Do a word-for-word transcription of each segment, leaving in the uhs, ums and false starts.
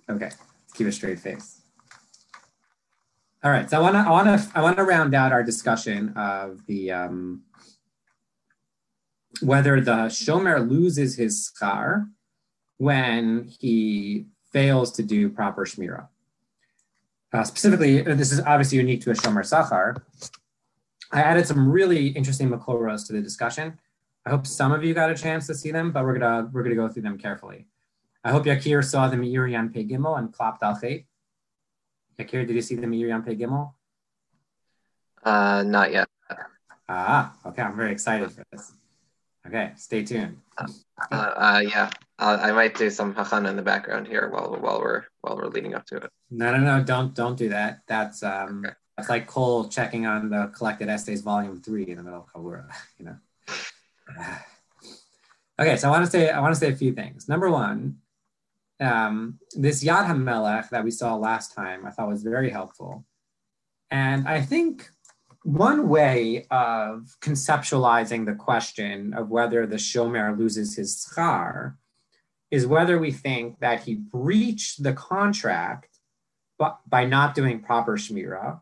Okay, let's keep a straight face. All right, so I want to I want to I want to round out our discussion of the um, whether the shomer loses his schar when he fails to do proper shmira. Uh, specifically, this is obviously unique to a shomer sachar. I added some really interesting makoros to the discussion. I hope some of you got a chance to see them, but we're gonna we're gonna go through them carefully. I hope Yakir saw the Meiri on Pei Gimel and Klapt al Chet. Yakir, did you see the Meiri on Pei Gimel? Uh, not yet. Ah, okay. I'm very excited for this. Okay, stay tuned. Uh, uh, yeah, uh, I might do some hachana in the background here while while we're while we're leading up to it. No, no, no. Don't don't do that. That's um, okay. that's like Cole checking on the collected essays, volume three, in the middle of Kavura. You know. Okay, so I want to say I want to say a few things. Number one. Um, this Yad HaMelech that we saw last time, I thought was very helpful. And I think one way of conceptualizing the question of whether the shomer loses his schar is whether we think that he breached the contract by not doing proper shmira.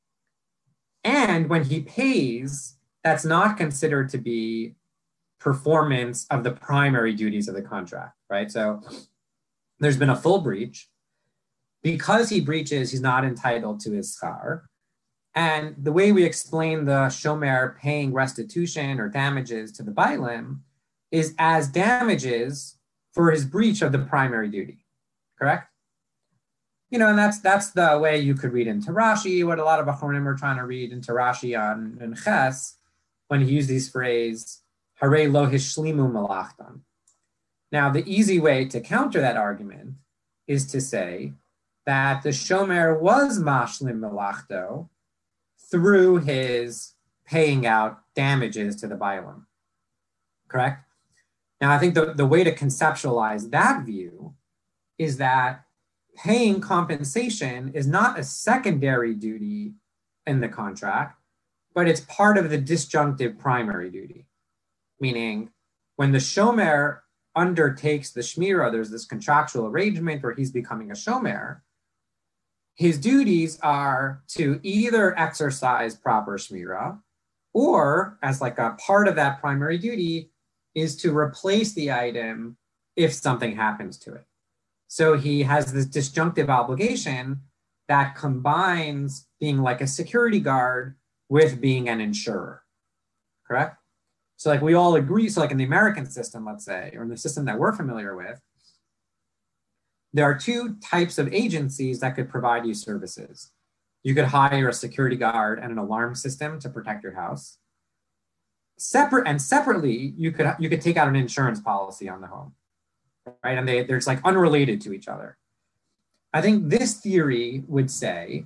And when he pays, that's not considered to be performance of the primary duties of the contract, right? So there's been a full breach. Because he breaches, he's not entitled to his schar. And the way we explain the shomer paying restitution or damages to the bailim is as damages for his breach of the primary duty, correct? You know, and that's that's the way you could read into Rashi, what a lot of Achronim are trying to read into Rashi on in Ches, when he used these phrase, Hare lo hishlimu malachtan. Now, the easy way to counter that argument is to say that the shomer was mashlim melachto through his paying out damages to the bailim, correct? Now, I think the, the way to conceptualize that view is that paying compensation is not a secondary duty in the contract, but it's part of the disjunctive primary duty, meaning when the shomer undertakes the shmira, there's this contractual arrangement where he's becoming a shomer. His duties are to either exercise proper shmira, or as like a part of that primary duty is to replace the item if something happens to it. So he has this disjunctive obligation that combines being like a security guard with being an insurer, correct? So like we all agree, so like in the American system, let's say, or in the system that we're familiar with, there are two types of agencies that could provide you services. You could hire a security guard and an alarm system to protect your house. Separate and separately, you could you could take out an insurance policy on the home, right? And they, they're just like unrelated to each other. I think this theory would say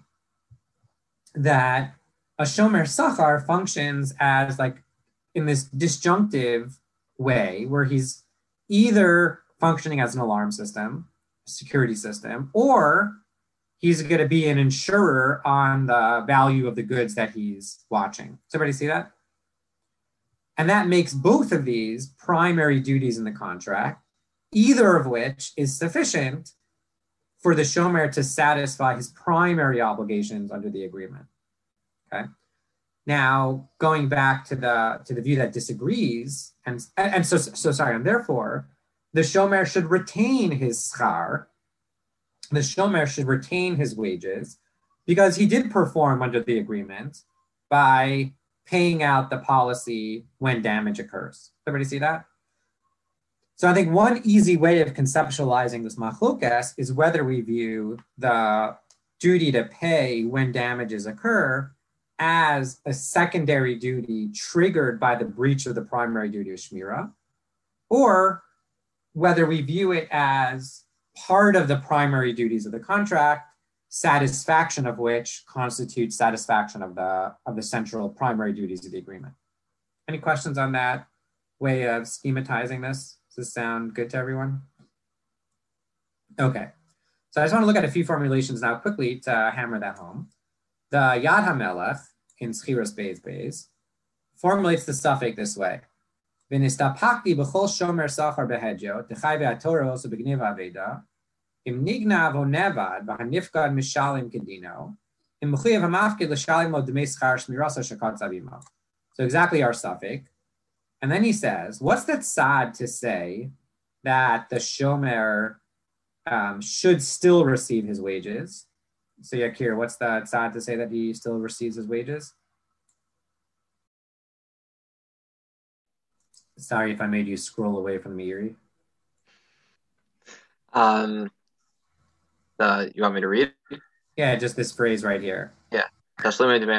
that a shomer sachar functions as like in this disjunctive way where he's either functioning as an alarm system, security system, or he's going to be an insurer on the value of the goods that he's watching. Does everybody see that? And that makes both of these primary duties in the contract, either of which is sufficient for the shomer to satisfy his primary obligations under the agreement. Okay. Now, going back to the to the view that disagrees, and and so so sorry, and therefore, the shomer should retain his schar. The shomer should retain his wages because he did perform under the agreement by paying out the policy when damage occurs. Everybody see that? So I think one easy way of conceptualizing this machlokas is whether we view the duty to pay when damages occur as a secondary duty triggered by the breach of the primary duty of shmira, or whether we view it as part of the primary duties of the contract, satisfaction of which constitutes satisfaction of the of the central primary duties of the agreement. Any questions on that way of schematizing this? Does this sound good to everyone? Okay, so I just want to look at a few formulations now quickly to hammer that home. The Yad HaMelech in Schiras Beis Beis formulates the suffix this way. V'nistapakti b'chol shomer sachar behedyo, t'chai ve'atoro so b'gniv aveda, Im nignav o nevad v'hanifkad mishalim kedino. Im mechuyev hamafkid l'shalim lo d'mei schar shmirasa shakot zavimo. So exactly our suffix. And then he says, what's that sad to say that the shomer um, should still receive his wages? So Yakir, what's that sad to say that he still receives his wages? Sorry if I made you scroll away from the Meiri. Um, uh, you want me to read? Yeah, just this phrase right here. Yeah. Yeah.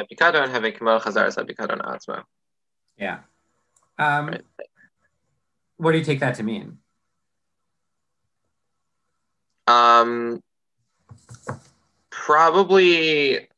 Um, right. What do you take that to mean? Um, probably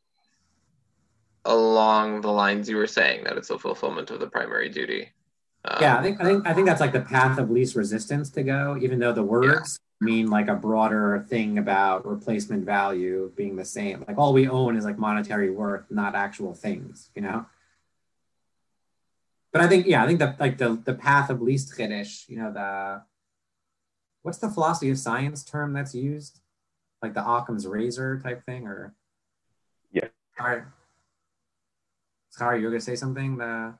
along the lines you were saying, that it's a fulfillment of the primary duty. Um, yeah, I think I think I think that's like the path of least resistance to go, even though the words yeah. mean like a broader thing about replacement value being the same. Like all we own is like monetary worth, not actual things, you know? But I think, yeah, I think that like the, the path of least chiddush, you know, the, what's the philosophy of science term that's used? Like the Occam's razor type thing, or? Yeah. All right. Sorry, you're gonna say something? The,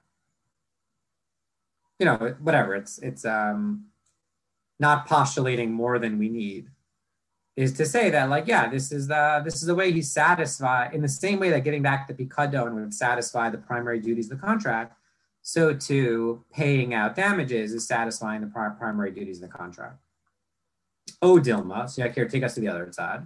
you know, whatever, it's, it's um, not postulating more than we need, is to say that like, yeah, this is the, this is the way he's satisfied, in the same way that getting back to Pikadon would satisfy the primary duties of the contract, so too, paying out damages is satisfying the pri- primary duties of the contract. Oh, Dilma. So, Yakir, take us to the other side.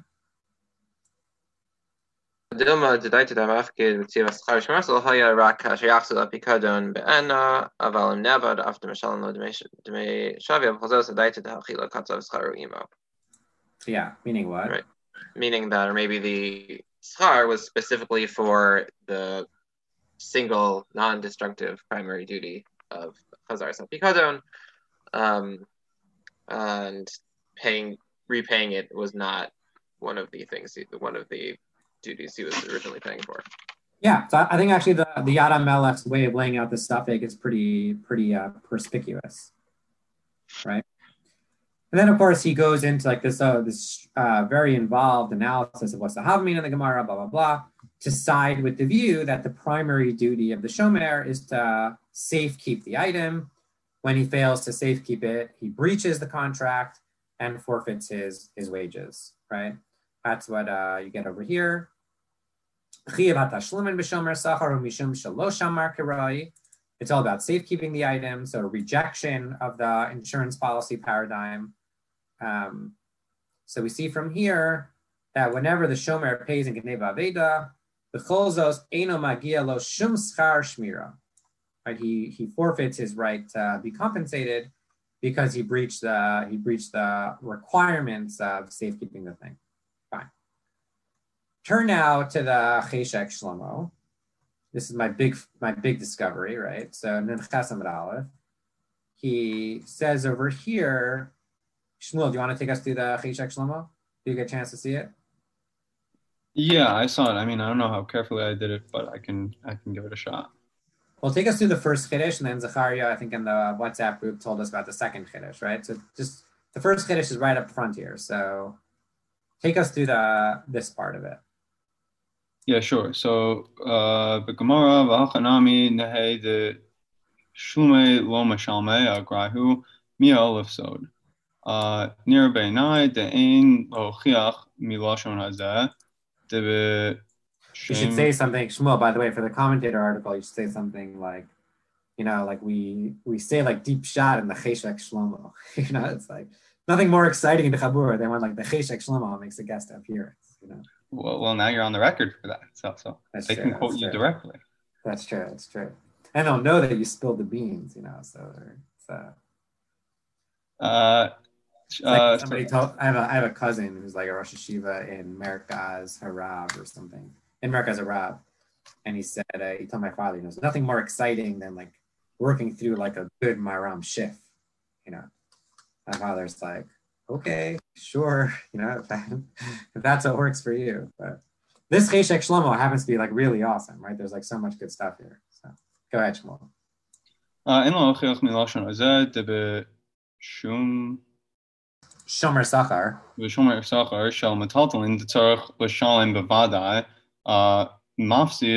Dilma dedaita damafkid v'tziv aschar shmarsel haya rak sheyachzul apikadon be'ena avalim nevad after mishalim lo d'mei shavia v'chazos dedaita d'hachila katzav scharu imo. Yeah, meaning what? Right. Meaning that, or maybe the schar was specifically for the single non-destructive primary duty of Chazar Sapikadon, um, and paying, repaying it was not one of the things, one of the duties he was originally paying for. Yeah, so I think actually the the Yad HaMelech's way of laying out the suffix is pretty pretty uh, perspicuous, right? And then of course he goes into like this uh, this uh, very involved analysis of what's the Havmin in the Gemara, blah blah blah, to side with the view that the primary duty of the shomer is to safekeep the item. When he fails to safekeep it, he breaches the contract and forfeits his, his wages, right? That's what uh, you get over here. It's all about safekeeping the item, so rejection of the insurance policy paradigm. Um, so we see from here that whenever the shomer pays in Geneva Aveda, the cholzos eno magia lo shum schar shmira. Right, he he forfeits his right to be compensated because he breached the he breached the requirements of safekeeping the thing. Fine. Turn now to the Cheshek Shlomo. This is my big my big discovery, right? So Nenches Amud Aleph. He says over here, Shmuel, do you want to take us through the Cheshek Shlomo? Do you get a chance to see it? Yeah, I saw it. I mean, I don't know how carefully I did it, but I can I can give it a shot. Well, take us through the first Chiddush, and then Zachariah, I think in the WhatsApp group, told us about the second Chiddush, right? So just the first Chiddush is right up front here. So take us through the this part of it. Yeah, sure. So, the Gemara v'hachanami nehe de shume lo mashalme agrahu mia olifsod. Nir beinai de ein lo chiach milashon hazeh de. You should say something, Shmuel, by the way, for the commentator article, you should say something like, you know, like we we say like deep shot in the Cheshek Shlomo. You know, it's like nothing more exciting in the Chabur than when like the Cheshek Shlomo makes a guest appearance, you know. Well, well, now you're on the record for that. So, so that's they true, can quote you true. directly. That's true. That's true. And they'll know that you spilled the beans, you know, so it's uh, uh like Uh, somebody so, told I have a I have a cousin who's like a Rosh Hashiva in Merkaz Harav or something. In Merkaz Harav. And he said, uh, he told my father, you know, there's nothing more exciting than like working through like a good Maram shift, you know. My father's like, okay, sure, you know, if, that, if that's what works for you. But this Cheshek Shlomo happens to be like really awesome, right? There's like so much good stuff here. So go ahead, Shmuel. אין לו הוכיח מלשון הזה דבשום shomer sachar. ושומר שכר של מטלטלין לצורך לשלם בוודאי מפסיד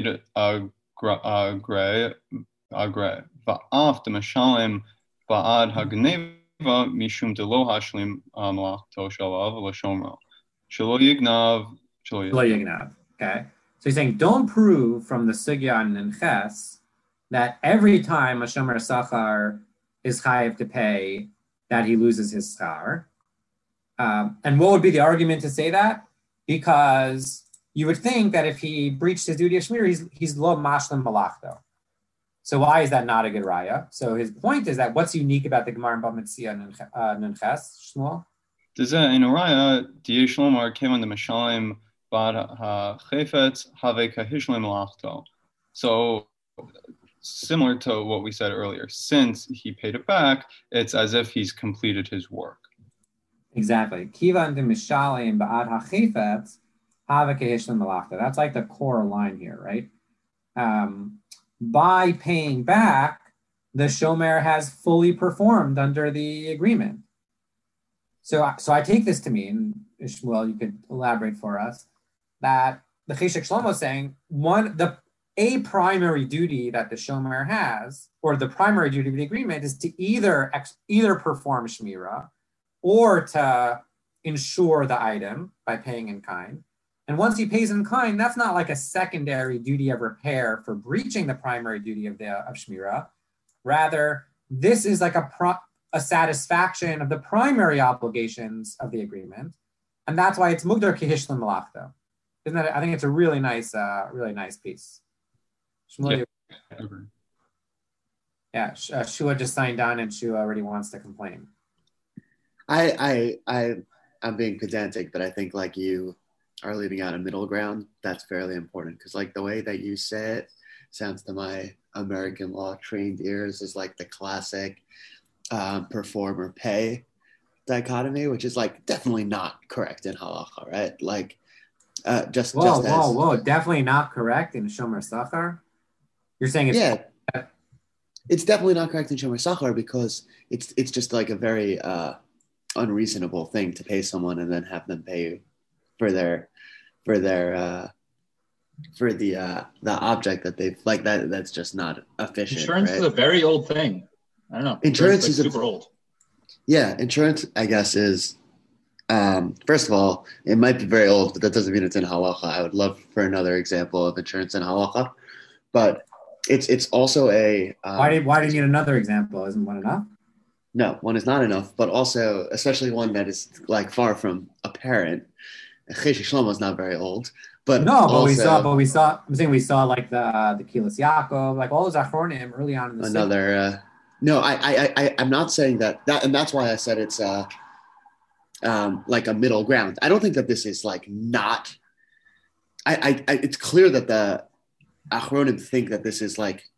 אגרה אגרה ואף דמשלם בעד הגניבה משום דלא השלים מלאכתו שלו לשומרו שלא יגנב שלא yignav. Okay, so he's saying don't prove from the sugya and ches that every time a shomer sachar is chayiv to pay that he loses his schar. Um, and what would be the argument to say that? Because you would think that if he breached his duty of shmir, he's he's lo mashlim malachto. So why is that not a good raya? So his point is that what's unique about the Gemara in Bava Metzia Nunches, Shmuel? דזה אין הראיה, דיש לומר כיוון דמשלם בעד החפץ הווה כהשלים מלאכתו. So similar to what we said earlier, since he paid it back, it's as if he's completed his work. Exactly. Kivan de mishalim ba'ad hachifetz have kehishlim malachta. That's like the core line here, right? Um, by paying back, the shomer has fully performed under the agreement. So, so I take this to mean, Shmuel, you could elaborate for us, that the Cheshek Shlomo is saying one the a primary duty that the shomer has, or the primary duty of the agreement, is to either ex, either perform shmira or to insure the item by paying in kind. And once he pays in kind, that's not like a secondary duty of repair for breaching the primary duty of the of shmira. Rather, this is like a pro, a satisfaction of the primary obligations of the agreement, and that's why it's mugdar kehishlim malachta. Isn't that? I think it's a really nice, uh, really nice piece. Shmuel, Yeah. you, yeah uh, Shua just signed on, and Shua already wants to complain. I, I, I, I'm being pedantic, but I think like you are leaving out a middle ground. That's fairly important because like the way that you say it sounds to my American law trained ears is like the classic um, perform or pay dichotomy, which is like definitely not correct in halacha, right? Like uh, just whoa, just whoa, as, whoa, definitely not correct in shomer sachar. You're saying it's yeah, it's definitely not correct in shomer sachar because it's it's just like a very uh, unreasonable thing to pay someone and then have them pay you for their for their uh for the uh the object that they've like that that's just not efficient. Insurance right? is a very old thing. I don't know. Insurance, insurance is like a, super old. Yeah, insurance I guess is um first of all, it might be very old, but that doesn't mean it's in halacha. I would love for another example of insurance in halacha, but it's it's also a um, why did why do you need another example? Isn't one enough? No, one is not enough, but also, especially one that is like far from apparent. Cheshek Shlomo is not very old, but no, but also, we saw, but we saw. I'm saying we saw like the uh, the Kilas Yaakov, like all those Achronim early on in the another. Uh, no, I, I, I, I'm not saying that. That, and that's why I said it's uh, um, like a middle ground. I don't think that this is like not. I, I, I it's clear that the Achronim think that this is like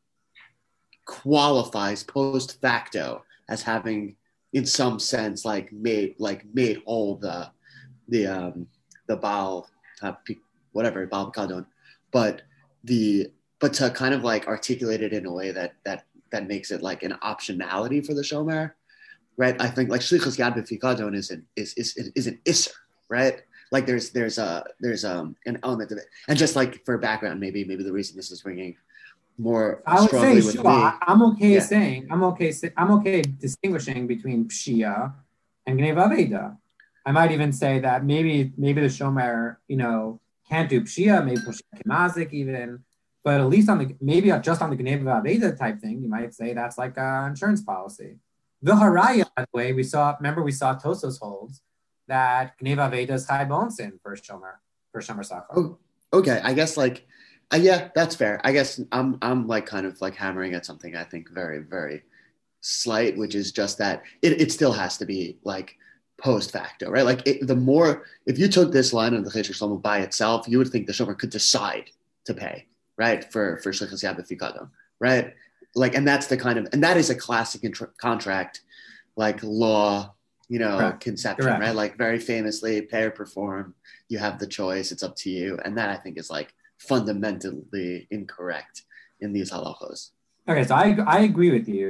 qualifies post facto as having, in some sense, like made like made whole the the um, the Baal uh, whatever Baal Kadon, but the but to kind of like articulate it in a way that that that makes it like an optionality for the shomer, right? I think like shlichus yad b'fikadon is an is is is an isser, right? Like there's there's a there's um an element of it, and just like for background, maybe maybe the reason this is ringing more I would strongly say, with sure, me. I'm okay Yeah. saying, I'm okay, I'm okay distinguishing between pshia and gnei v'aveda. I might even say that maybe maybe the shomer, you know, can't do pshia, maybe mazik even, but at least on the maybe just on the gnei v'aveda type thing, you might say that's like an insurance policy. The haraya, by the way, we saw. Remember, we saw Tosos holds that gnei v'aveda is chai bonsin for shomer for shomer sachar. Oh, okay, I guess like. Uh, yeah, that's fair. I guess I'm I'm like kind of like hammering at something I think very, very slight, which is just that it, it still has to be like post facto, right? Like it, the more, if you took this line of the Cheshek Shlomo by itself, you would think the shomer could decide to pay, right? For for shlichus yad b'fikadon, right? Like, and that's the kind of, and that is a classic intra- contract, like law, you know, Correct. conception, Correct. right? Like very famously, pay or perform, you have the choice, it's up to you. And that I think is like fundamentally incorrect in these halachos. Okay, so I I agree with you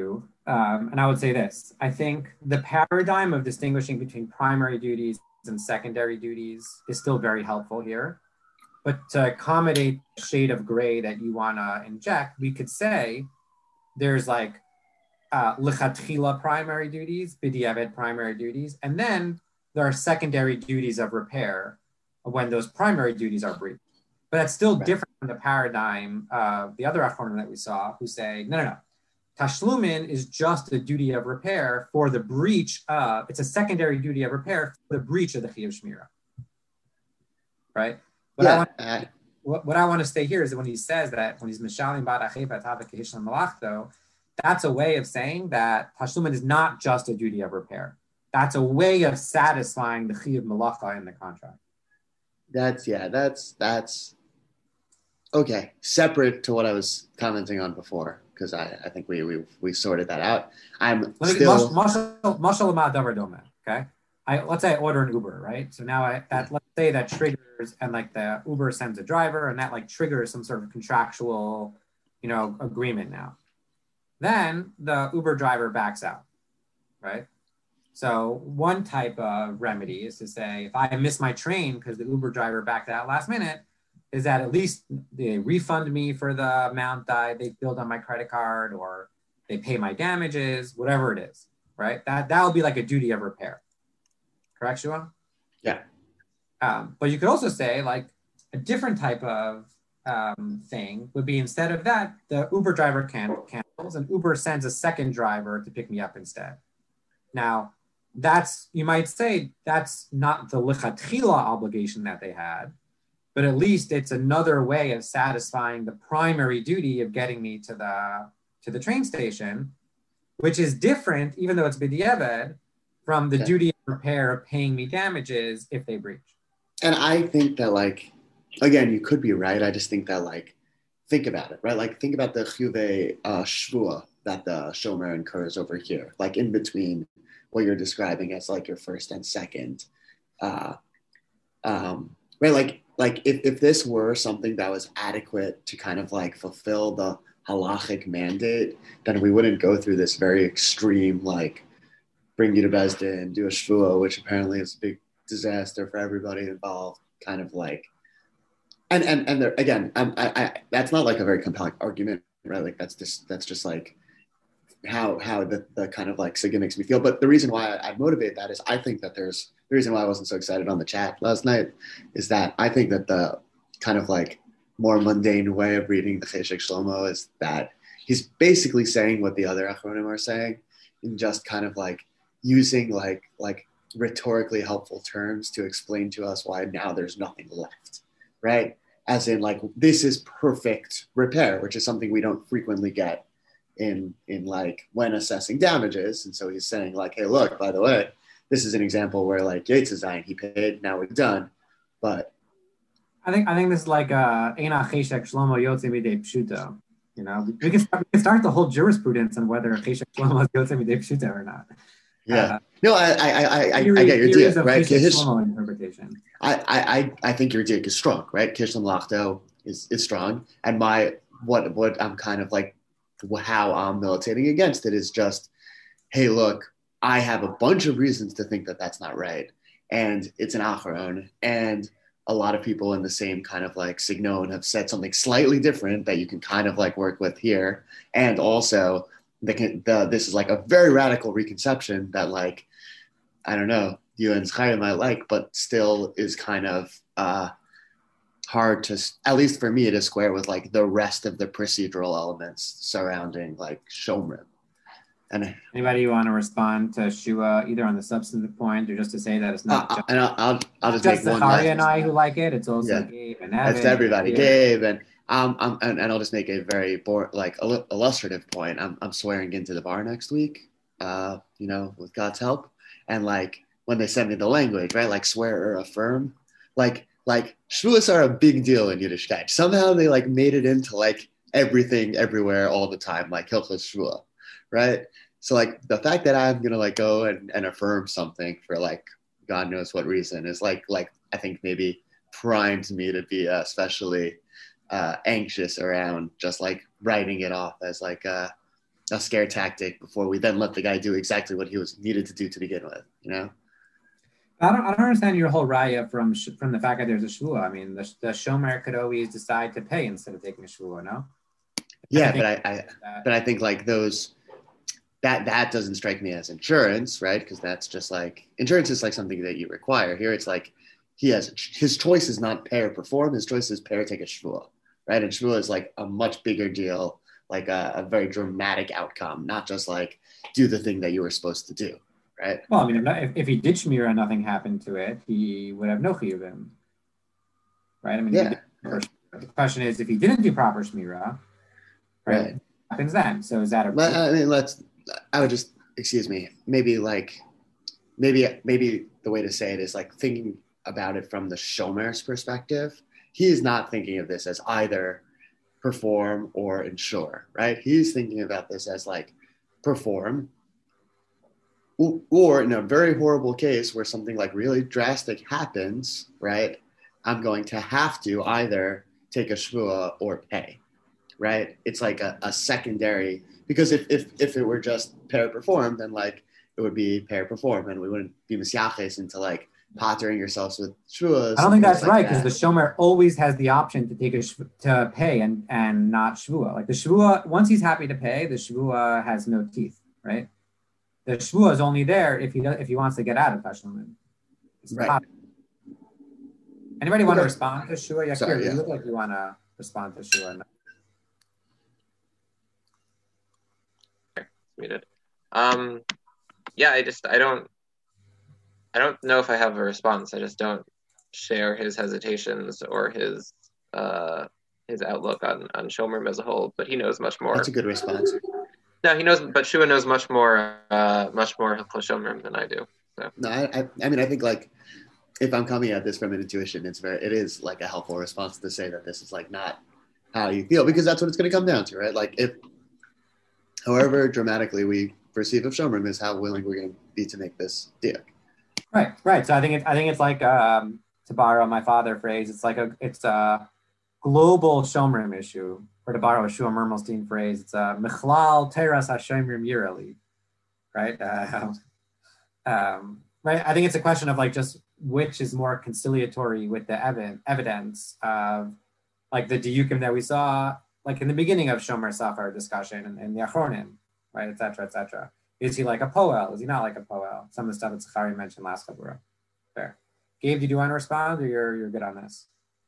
Um, and I would say this, I think the paradigm of distinguishing between primary duties and secondary duties is still very helpful here. But to accommodate the shade of gray that you want to inject, we could say there's like uh, lichatchila primary duties, b'diavad primary duties, and then there are secondary duties of repair when those primary duties are breached. But that's still Right. different from the paradigm of the other achronim that we saw, who say, no, no, no. Tashlumin is just a duty of repair for the breach of, it's a secondary duty of repair for the breach of the Chiyuv Shmira. Right? What, yeah, I want, uh, what, what I want to say here is that when he says that, when he's Mishalim Bad Achepa Tavik Hishlam Malachto, that's a way of saying that Tashlumin is not just a duty of repair. That's a way of satisfying the Chiyuv Malacha in the contract. that's yeah, that's that's okay. Separate to what I was commenting on before, because I, I think we we we sorted that out. I'm Let me still mashal ma davar doma. Okay, I let's say I order an Uber, right? So now I that let's say that triggers and like the Uber sends a driver, and that like triggers some sort of contractual, you know, agreement now. Then the Uber driver backs out, right? So one type of remedy is to say, if I miss my train because the Uber driver backed out last minute, is that at least they refund me for the amount that they billed on my credit card, or they pay my damages, whatever it is, right? That that would be like a duty of repair. Correct, Shua? Yeah. Um, but you could also say like a different type of um, thing would be, instead of that, the Uber driver can cancels and Uber sends a second driver to pick me up instead. Now, that's, you might say that's not the lichatchila obligation that they had, but at least it's another way of satisfying the primary duty of getting me to the to the train station, which is different, even though it's b'diavad, from the Yeah. duty of repair of paying me damages if they breach. And I think that, like, again, you could be right. I just think that, like, think about it, right? Like, think about the chiyuvei uh, shvua that the shomer incurs over here, like in between what you're describing as like your first and second, uh, um, right? Like, like if, if this were something that was adequate to kind of like fulfill the halachic mandate, then we wouldn't go through this very extreme, like, bring you to Beis Din, do a shvua, which apparently is a big disaster for everybody involved, kind of like, and and and there, again, um, I, I that's not like a very compelling argument, right? Like that's just that's just like how how the, the kind of like Sigga makes me feel. But the reason why I, I motivate that is I think that there's the reason why I wasn't so excited on the chat last night is that I think that the kind of like more mundane way of reading the Cheshek Shlomo is that he's basically saying what the other Achronim are saying, in just kind of like using like like rhetorically helpful terms to explain to us why now there's nothing left, right? As in, like, this is perfect repair, which is something we don't frequently get in in like when assessing damages. And so he's saying like, hey, look, by the way, this is an example where like Yates designed, he paid, now we're done. But I think I think this is like uh Eina Cheshek Shlomo Yotze Midei Pshuto. You know, we can start, we can start the whole jurisprudence on whether Cheshek Shlomo is Yotze Midei Pshuto or not. yeah, Uh, no, I I I, I, theory, I get your theories deal, of right? Cheshek His, Shlomo interpretation. I, I I think your dig is strong, right? Kishlam Lachto is is strong, and my what what I'm kind of like how I'm militating against it is just, hey, look, I have a bunch of reasons to think that that's not right, and it's an acharon, and a lot of people in the same kind of like signon have said something slightly different that you can kind of like work with here, and also the, the this is like a very radical reconception that like I don't know you and Chaim might like, but still is kind of uh, hard to, at least for me, to square with like the rest of the procedural elements surrounding like Shomrim. And Anybody want to respond to Shua either on the substantive point or just to say that it's not uh, just, and I'll, I'll, I'll just, just make one Zachariah and last. I who like it, it's also Yeah. Gabe and Evan. That's to everybody, Yeah. Gabe, and um, I'm, and, and I'll just make a very boring, like illustrative point. I'm, I'm swearing into the bar next week, uh, you know, with God's help, and like when they send me the language, right, like swear or affirm, like like shvuas are a big deal in Yiddishkeit. Somehow they like made it into like everything, everywhere, all the time, like Hilchos Shvua, right? So like the fact that I'm gonna like go and, and affirm something for like God knows what reason is like like I think maybe primes me to be uh, especially uh, anxious around just like writing it off as like a a scare tactic before we then let the guy do exactly what he was needed to do to begin with, you know? I don't, I don't understand your whole raya from from the fact that there's a shvua. I mean, the, the shomer could always decide to pay instead of taking a shvua, no? Yeah, I but I, I but I think like those that that doesn't strike me as insurance, right? Because that's just like insurance is like something that you require. Here, it's like he has his choice is not pay or perform. His choice is pay or take a shvua, right? And shvua is like a much bigger deal, like a, a very dramatic outcome, not just like do the thing that you were supposed to do. Right. Well, I mean, if, if he did shmira and nothing happened to it, he would have no chiyuvim, right? I mean, yeah. yeah. The question is, if he didn't do proper shmira, right, right. what happens then? So is that a? Let, I mean, let's. I would just excuse me. Maybe like, maybe maybe the way to say it is like thinking about it from the shomer's perspective. He is not thinking of this as either perform or insure, right? He's thinking about this as like perform. Or in a very horrible case where something like really drastic happens, right? I'm going to have to either take a shvua or pay, right? It's like a, a secondary, because if, if if it were just pay or perform, then like it would be pay or perform, and we wouldn't be misyaches into like pottering yourselves with shvuas. I don't think that's like right, because the shomer always has the option to take a shv- to pay and and not shvua. Like the shvua, once he's happy to pay, the shvua has no teeth, right? The shvua is only there if he does, if he wants to get out of tashlumin. Right. Anybody want okay. to respond to shvua? Yeah, Sorry, you yeah. look like you want to respond to shvua. Okay, muted. Um, yeah, I just I don't I don't know if I have a response. I just don't share his hesitations or his uh his outlook on on Shomer as a whole. But he knows much more. That's a good response. No, he knows, but Shua knows much more, uh, much more Choshomer than I do. So. No, I, I, I mean, I think like if I'm coming at this from an intuition, it's very, it is like a helpful response to say that this is like not how you feel, because that's what it's going to come down to, right? Like if, however dramatically we perceive of Shomer is how willing we're going to be to make this deal. Right, right. So I think it, I think it's like um, to borrow my father phrase, it's like a it's a global Shomerim issue. Or to borrow a Shua Mermelstein phrase, it's a Michlal Teras HaShomrim Yirali, right? Uh, um, right. I think it's a question of like just which is more conciliatory with the ev- evidence of like the diukim that we saw, like in the beginning of Shomer Safar discussion and, and the Achronim, right, et cetera, et cetera. Is he like a poel? Is he not like a poel? Some of the stuff that Zachari mentioned last Chabura. Fair. Gabe, did you want to respond, or you're you're good on this?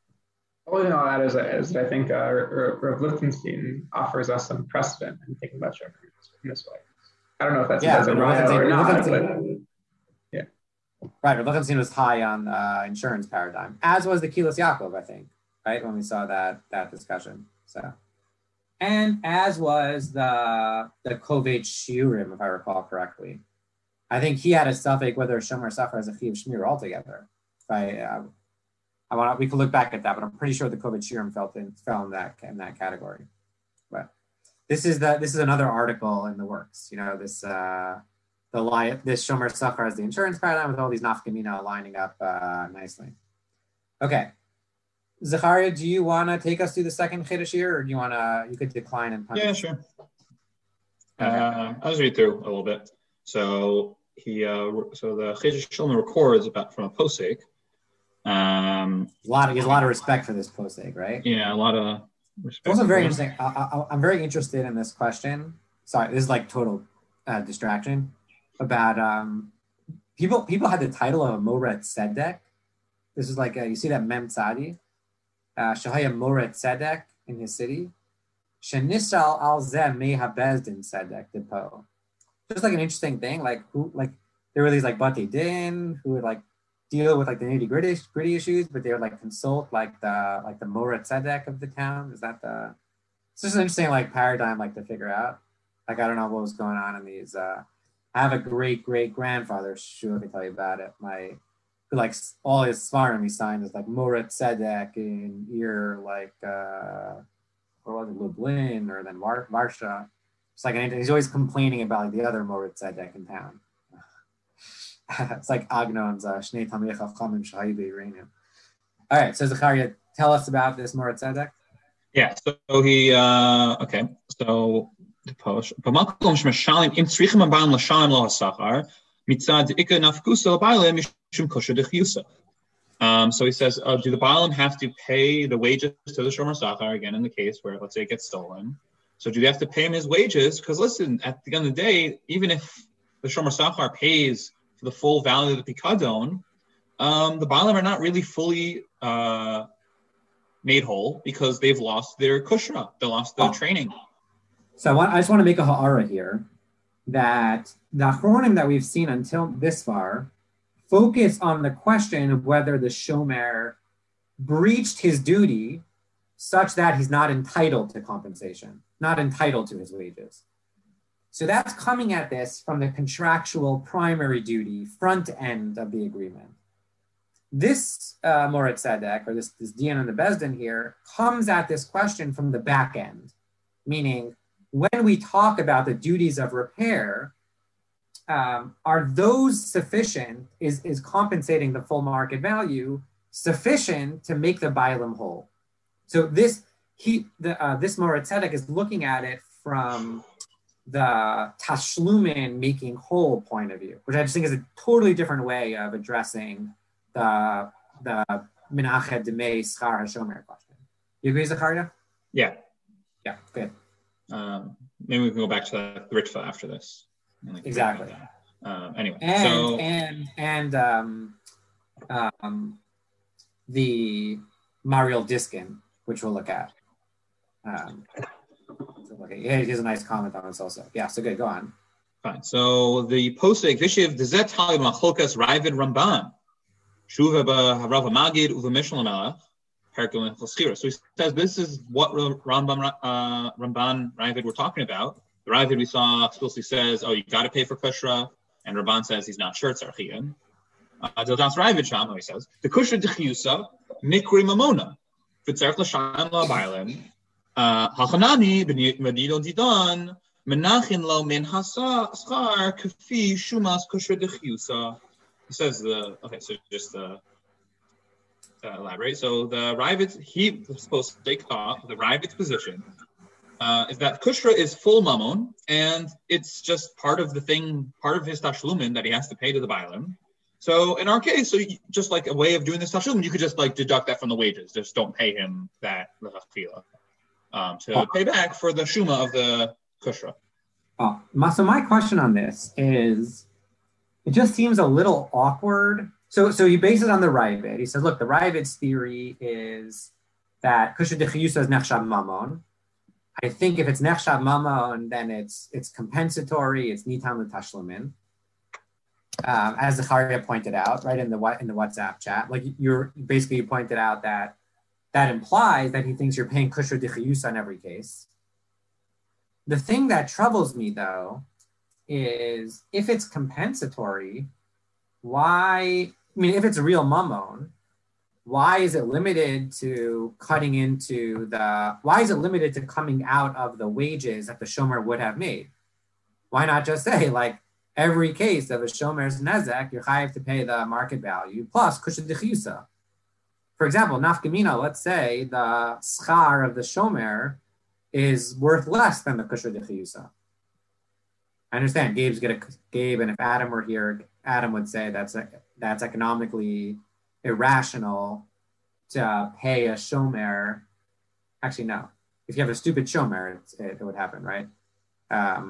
All in all, that is, is I think uh, Rav Lichtenstein offers us some precedent in thinking about Shomer in this way. I don't know if that's, yeah, that's a raya or not, but yeah. Right, Rav Lichtenstein was high on uh, insurance paradigm, as was the Kilos Yaakov, I think, right, when we saw that that discussion. So, and as was the the Kovach Shiurim, if I recall correctly. I think he had a suffix whether Shomer Safar is a Chiv Shmir altogether. If I, uh, I want we could look back at that, but I'm pretty sure the Kovach Shiurim fell in fell in that in that category. But this is the this is another article in the works. You know, this uh, the li- this Shomer Safar as the insurance paradigm with all these nafkamina lining up uh, nicely. Okay, Zachariah, do you want to take us through the second Chiddush here, or do you want to? You could decline and punish. Yeah, sure. Okay. Uh, I'll just read through a little bit. So he, uh, so the Chiddush Shlomo records about from a posek. Um, a lot of, he has a lot of respect for this posek, right? Yeah, a lot of respect. It's also very interesting. I, I, I'm very interested in this question. Sorry, this is like total uh, distraction. About um, people. People had the title of a Moret Tzedek. This is like a, you see that Mem Tzadi, uh, Shahaya Moret Tzedek in his city. Shenisal al Zeh Meha Bezdin Tzedek Depo. Just like an interesting thing, like who, like there were these like Bati Din who would like deal with like the nitty gritty gritty issues, but they would like consult like the like the Moret Tzedek of the town. Is that the? It's just an interesting like paradigm like to figure out. Like I don't know what was going on in these. Uh, I have a great great grandfather. Sure, I can tell you about it. My who like all his svarim he signed is like Moret Tzedek in year like uh, what was it, Lublin or then Var- Varsha. It's like an, he's always complaining about like the other Moret Tzedek in town. It's like Agnon's uh, Shnei Tamei Chachamim Shahayu Beirenu. All right, so Zachariah, tell us about this Moret Tzedek. Yeah, so he uh, okay. So the posh. B'makom sh'mashalim im tzrichim abam l'shalim lo hasachar mitzad ika nafkusa l'bailim mishum kosher d'chiyusa. Um, so he says, uh, do the Baalim have to pay the wages to the Shomer Sachar, again, in the case where, let's say, it gets stolen? So do they have to pay him his wages? Because listen, at the end of the day, even if the Shomer Sachar pays for the full value of the Pikadon, um, the Baalim are not really fully uh, made whole because they've lost their kushra, they lost their training. So I, want, I just want to make a ha'ara here that the Achronim that we've seen until this far focus on the question of whether the Shomer breached his duty such that he's not entitled to compensation, not entitled to his wages. So that's coming at this from the contractual primary duty front end of the agreement. This uh, Moritz Tzedek, or this, this Dian and the Bezdin here, comes at this question from the back end, meaning when we talk about the duties of repair, Um, are those sufficient, is, is compensating the full market value sufficient to make the Bailam whole? So this he the, uh, this Moritz Tzedek is looking at it from the Tashlumin making whole point of view, which I just think is a totally different way of addressing the the Menachem Demei Schar HaShomer question. You agree, Zachariah? Yeah. Yeah, good. Um, maybe we can go back to the Ritva after this. Like exactly. Um, anyway, and so and and um, um, the Mariel Diskin, which we'll look at. Um, so look at yeah, he has a nice comment on this also. Yeah, so good. Go on. Fine. So the posek Vishiv Dezet Talib Macholkas Ravid Ramban Shuva Harav Magid Uva Mishnah Melech Perkel and Chaschira. So he says this is what Ramban uh, Ramban Ravid we're talking about. The Ravid we saw explicitly says, oh, you got to pay for Kushra, and Ramban says he's not sure it's Archian. Dildas Ravid Sham, he says, the Kushra D'chiyusa, Mikri Mamona, Fitzerch L'Shayim L'Abaylim, Hachanani, B'Nido Didan, Menachin Lo Min Hasa, Schar, Kafi, Shumas Kushra D'chiyusa. He says the, okay, so just uh, uh, elaborate. So the Ravid, he was supposed to take off the Ravid's position. Uh, is that Kushra is full mammon, and it's just part of the thing, part of his tashlumin that he has to pay to the Bailim. So in our case, so you, just like a way of doing this tashlumin, you could just like deduct that from the wages. Just don't pay him that lechachila um, to oh. pay back for the shuma of the Kushra. Oh, so my question on this is, it just seems a little awkward. So so he bases it on the Ravid. He says, look, the Ravid's theory is that Kushra D'chiyusa is nechshab mammon. I think if it's nechshab mamon, then it's it's compensatory. It's nitam l'tashlumin, um, as Zachariah pointed out, right in the in the WhatsApp chat. Like you're basically you pointed out that that implies that he thinks you're paying kushra d'chiyusa in every case. The thing that troubles me though is if it's compensatory, why? I mean, if it's a real mamon, why is it limited to cutting into the, why is it limited to coming out of the wages that the Shomer would have made? Why not just say, like, every case of a Shomer's nezek, you're chayav to pay the market value plus kushra d'chiyusa. For example, nafkamina, let's say the schar of the Shomer is worth less than the kushra d'chiyusa. I understand Gabe's get a Gabe, and if Adam were here, Adam would say that's a, that's economically irrational to pay a shomer. Actually, no. If you have a stupid shomer, it, it would happen, right? Um,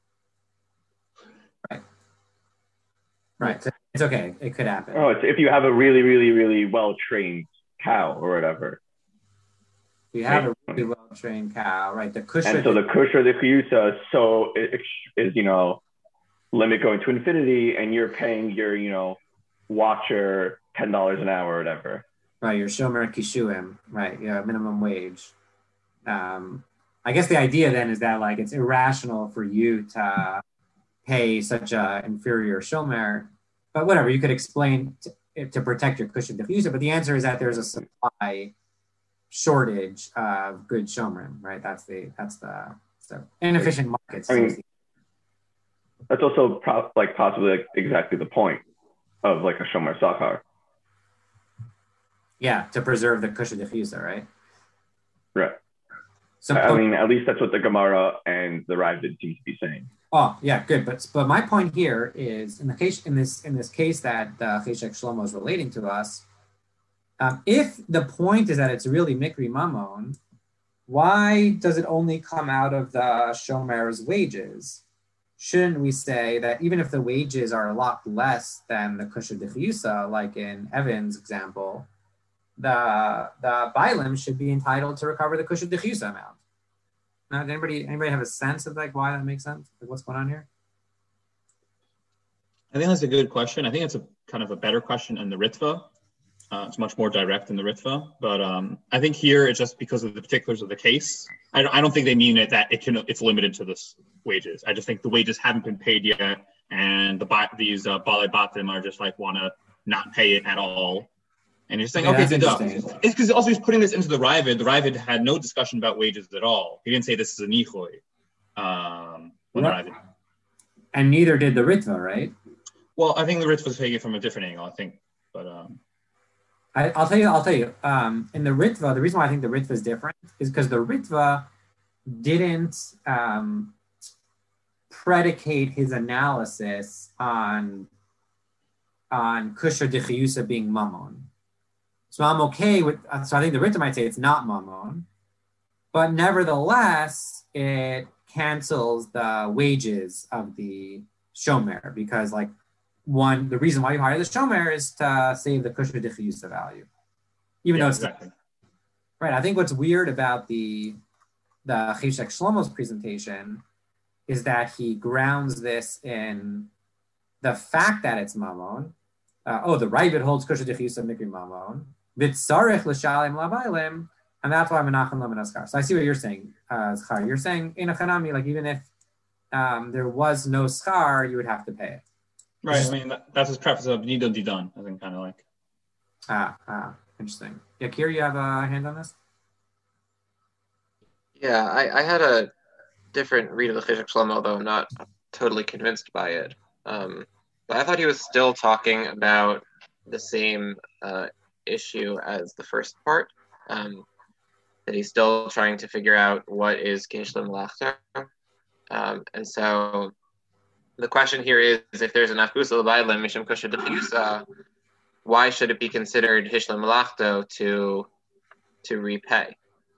right. Right. So it's okay. It could happen. Oh, it's if you have a really, really, really well-trained cow or whatever. You have right. a really well-trained cow, right? The kushra. And so the kushra, the kiyusa, so it is, you know, limit going to infinity, and you're paying your, you know, watcher ten dollars an hour or whatever. Right, your shomer kishuim, right? Yeah, minimum wage. Um, I guess the idea then is that like it's irrational for you to pay such a inferior shomer, but whatever, you could explain to, to protect your kushra d'chiyusa. But the answer is that there's a supply shortage of good shomerim, right? That's the that's the so inefficient markets. I mean, that's also pro- like possibly like exactly the point of like a shomer sachar. Yeah, to preserve the kushra d'chiyusa, right? Right. So, I mean, at least that's what the Gemara and the Rav did seem to be saying. Oh, yeah, good. But but my point here is in the case in this in this case that the Cheshek Shlomo is relating to us, um, if the point is that it's really Mikri Mamon, why does it only come out of the Shomer's wages? Shouldn't we say that even if the wages are a lot less than the Kusha D'Chiyusa, like in Evan's example, the the Bailim should be entitled to recover the Kusha D'Chiyusa amount? Now, does anybody anybody have a sense of like why that makes sense? Like what's going on here? I think that's a good question. I think it's a kind of a better question in the Ritva. Uh, it's much more direct in the Ritva, but um, I think here it's just because of the particulars of the case. I don't, I don't think they mean it that it can it's limited to this wages. I just think the wages haven't been paid yet, and the these uh, Balei Batim are just like want to not pay it at all. And you're saying, Yeah, okay, that's deduct. interesting. It's because also he's putting this into the Ravid. The Ravid had no discussion about wages at all. He didn't say this is a nichoy. Um, when the Right. Ravid. And neither did the Ritva, right? Well, I think the Ritva was taking it from a different angle. I think, but um, I, I'll tell you, I'll tell you. Um, in the Ritva, the reason why I think the Ritva is different is because the Ritva didn't um, predicate his analysis on on Kusha D'Chiyusa being Mammon. So I'm okay with, so I think the Ritva might say it's not Mammon, but nevertheless, it cancels the wages of the Shomer because like one, the reason why you hire the Shomer is to save the Kusha D'Chiyusa value. Even yeah, though it's, exactly. right, I think what's weird about the, the Cheshek Shlomo's presentation is that he grounds this in the fact that it's Mammon. Uh, oh, the Ravid holds Kusha D'Chiyusa Mikri Mammon. V'tzarech l'shalem labaylim, and that's why Menachem lo menaskar. So I see what you're saying, uh, Schar. You're saying in a chanami, like even if um, there was no schar, you would have to pay it. Right. I mean, that, that's his preface of Nido Didan. I think kind of like. Ah, ah, interesting. Yakir, you have a hand on this? Yeah, I, I had a different read of the Cheshek Shlomo, though I'm not totally convinced by it. Um, but I thought he was still talking about the same uh, issue as the first part. Um, that he's still trying to figure out what is Kishlam Lachta. Um, and so the question here is, if there's an Afusa L'Bailim Misham Kusha D'Chiyusa, why should it be considered Hishlam Lachto to to repay?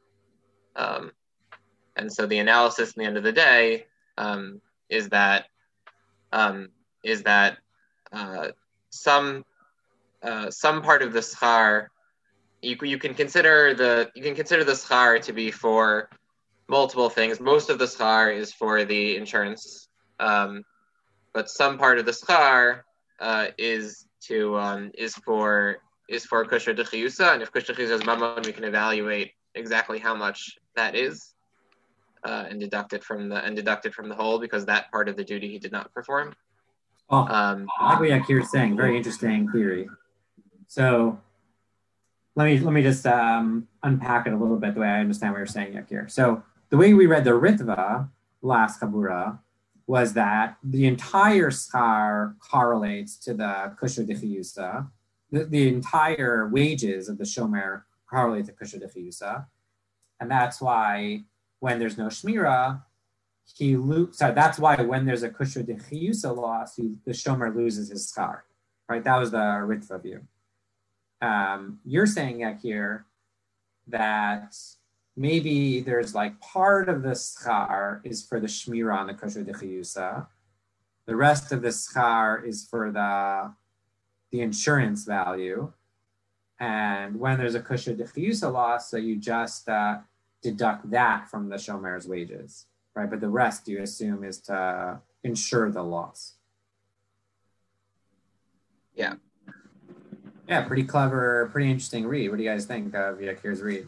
Um, and so the analysis at the end of the day um, is that um, is that uh, some uh, some part of the schar you you can consider the you can consider the schar to be for multiple things. Most of the schar is for the insurance, um, but some part of the schar uh, is to um, is for is for kusha d'chiyusa, and if kusha d'chiyusa is mammon, we can evaluate exactly how much that is uh, and deduct it from the and deduct it from the whole, because that part of the duty he did not perform. Oh, Um, I like what Yakir's saying. Very interesting theory. So let me let me just um, unpack it a little bit the way I understand what you're saying, Yakir. So the way we read the Ritva last Chabura was that the entire schar correlates to the kusha d'chiyusa. The, the entire wages of the shomer correlate to kusha d'chiyusa, and that's why when there's no shmira, he lo- sorry, that's why when there's a kusha d'chiyusa loss, he, the shomer loses his schar. Right, that was the Ritva view. Um, you're saying, Yakir, that maybe there's like part of the schar is for the shmira on the kusha d'chiyusa. The rest of the schar is for the the insurance value. And when there's a kusha d'chiyusa loss, so you just uh, deduct that from the shomer's wages, right? But the rest you assume is to insure the loss. yeah. Yeah, pretty clever, pretty interesting read. What do you guys think of Yakir's read?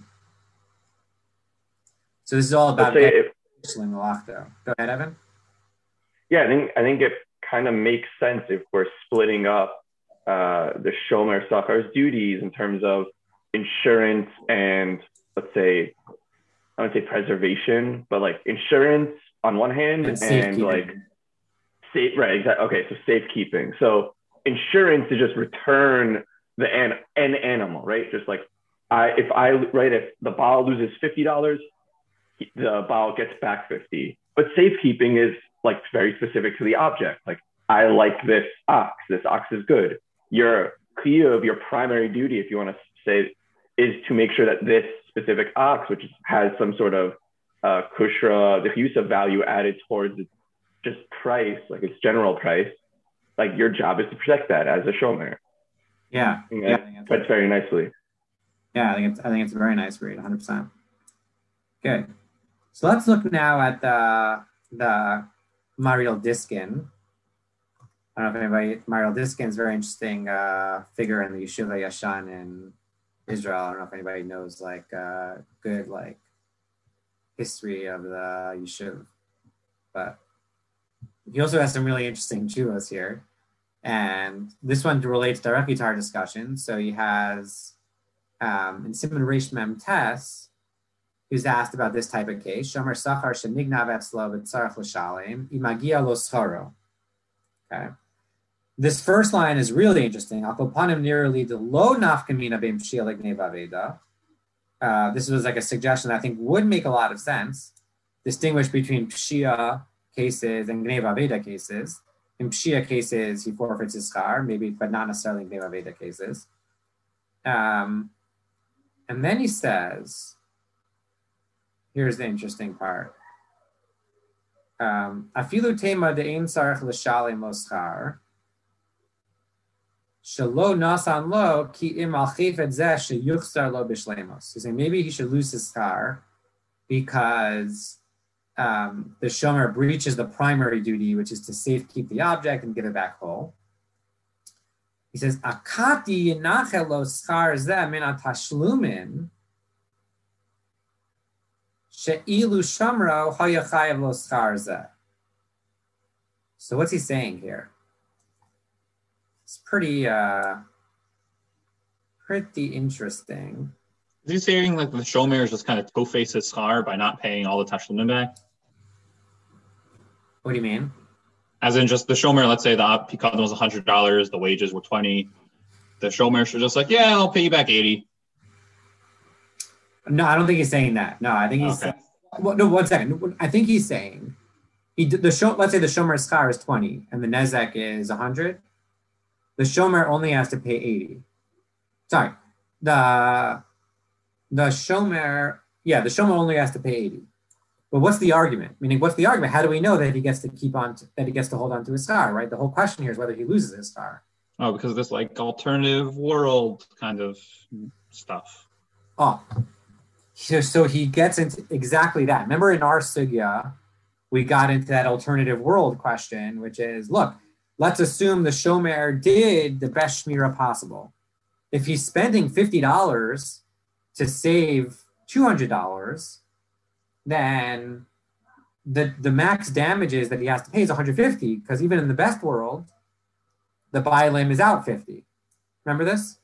So this is all about Let's say if, Shlim Malachto. Go ahead, Evan. yeah, I think I think it kind of makes sense if we're splitting up uh, the Shomer Sachar's duties in terms of insurance and, let's say, I would say preservation, but like insurance on one hand and, and like safe, right? Exactly. Okay, so safekeeping. So insurance is just return the an, an animal, right? Just like I, if I, right, if the Baal loses fifty dollars, the Baal gets back fifty. But safekeeping is like very specific to the object. Like, I like this ox. This ox is good. Your chiyuv, your primary duty, if you want to say, is to make sure that this specific ox, which has some sort of uh, kushra, the use of value added towards its just price, like its general price, like your job is to protect that as a shomer. Yeah, And yeah, that fits very nicely. Yeah, I think it's I think it's a very nice read, one hundred percent. Good. So let's look now at the the Mariel Diskin. I don't know if anybody, Mariel Diskin is a very interesting uh, figure in the Yeshiva Yashan in Israel. I don't know if anybody knows like uh, good like history of the Yeshiva, but he also has some really interesting chuvas here. And this one relates directly to our discussion. So he has um, in Simon Reish Mem Tes, who's asked about this type of case. Shomer Sachar Shenignav Etzlo V'Tzarech L'Shalem Imagia Lo Scharo. Okay. This first line is really interesting. Akopanim nearly the lo nafkamina beim pshia l'gnei v'aveda. Uh, this was like a suggestion that I think would make a lot of sense. Distinguish between pshia cases and gnei v'aveda cases. In pshia cases, he forfeits his schar, maybe, but not necessarily in gnei v'aveda cases. Um, and then he says, here's the interesting part. Afilu tema de'ein tzarech l'shalem lo schar. Shelo nasan lo ki im al chefet zeh sheyuchsar lo b'shlemos. He's saying maybe he should lose his schar because um, the shomer breaches the primary duty, which is to safekeep the object and give it back whole. He says, Akati yinachel lo schar zeh min atashlumin she'ilu shamro hayachayev lo schar zeh. So what's he saying here? It's pretty, uh, pretty interesting. Is he saying like the shomer is just kind of toe-face his schar by not paying all the tashlumim back? What do you mean? As in just the shomer, let's say the pikadon was one hundred dollars, the wages were twenty. The shomer should just like, yeah, I'll pay you back eighty. No, I don't think he's saying that. No, I think he's okay. saying, well, no, one second. I think he's saying, he the show. Let's say the shomer's schar is twenty and the nezek is one hundred. The shomer only has to pay eighty. Sorry, the the shomer, yeah, the shomer only has to pay eighty. But what's the argument? Meaning, what's the argument? How do we know that he gets to keep on, to, that he gets to hold on to his schar, right? The whole question here is whether he loses his schar. Oh, because of this like alternative world kind of stuff. Oh, so, so he gets into exactly that. Remember in our sugya, we got into that alternative world question, which is, look, let's assume the shomer did the best shmira possible. If he's spending fifty dollars to save two hundred dollars, then the, the max damages that he has to pay is one hundred fifty, because even in the best world, the bailim is out fifty. Remember this?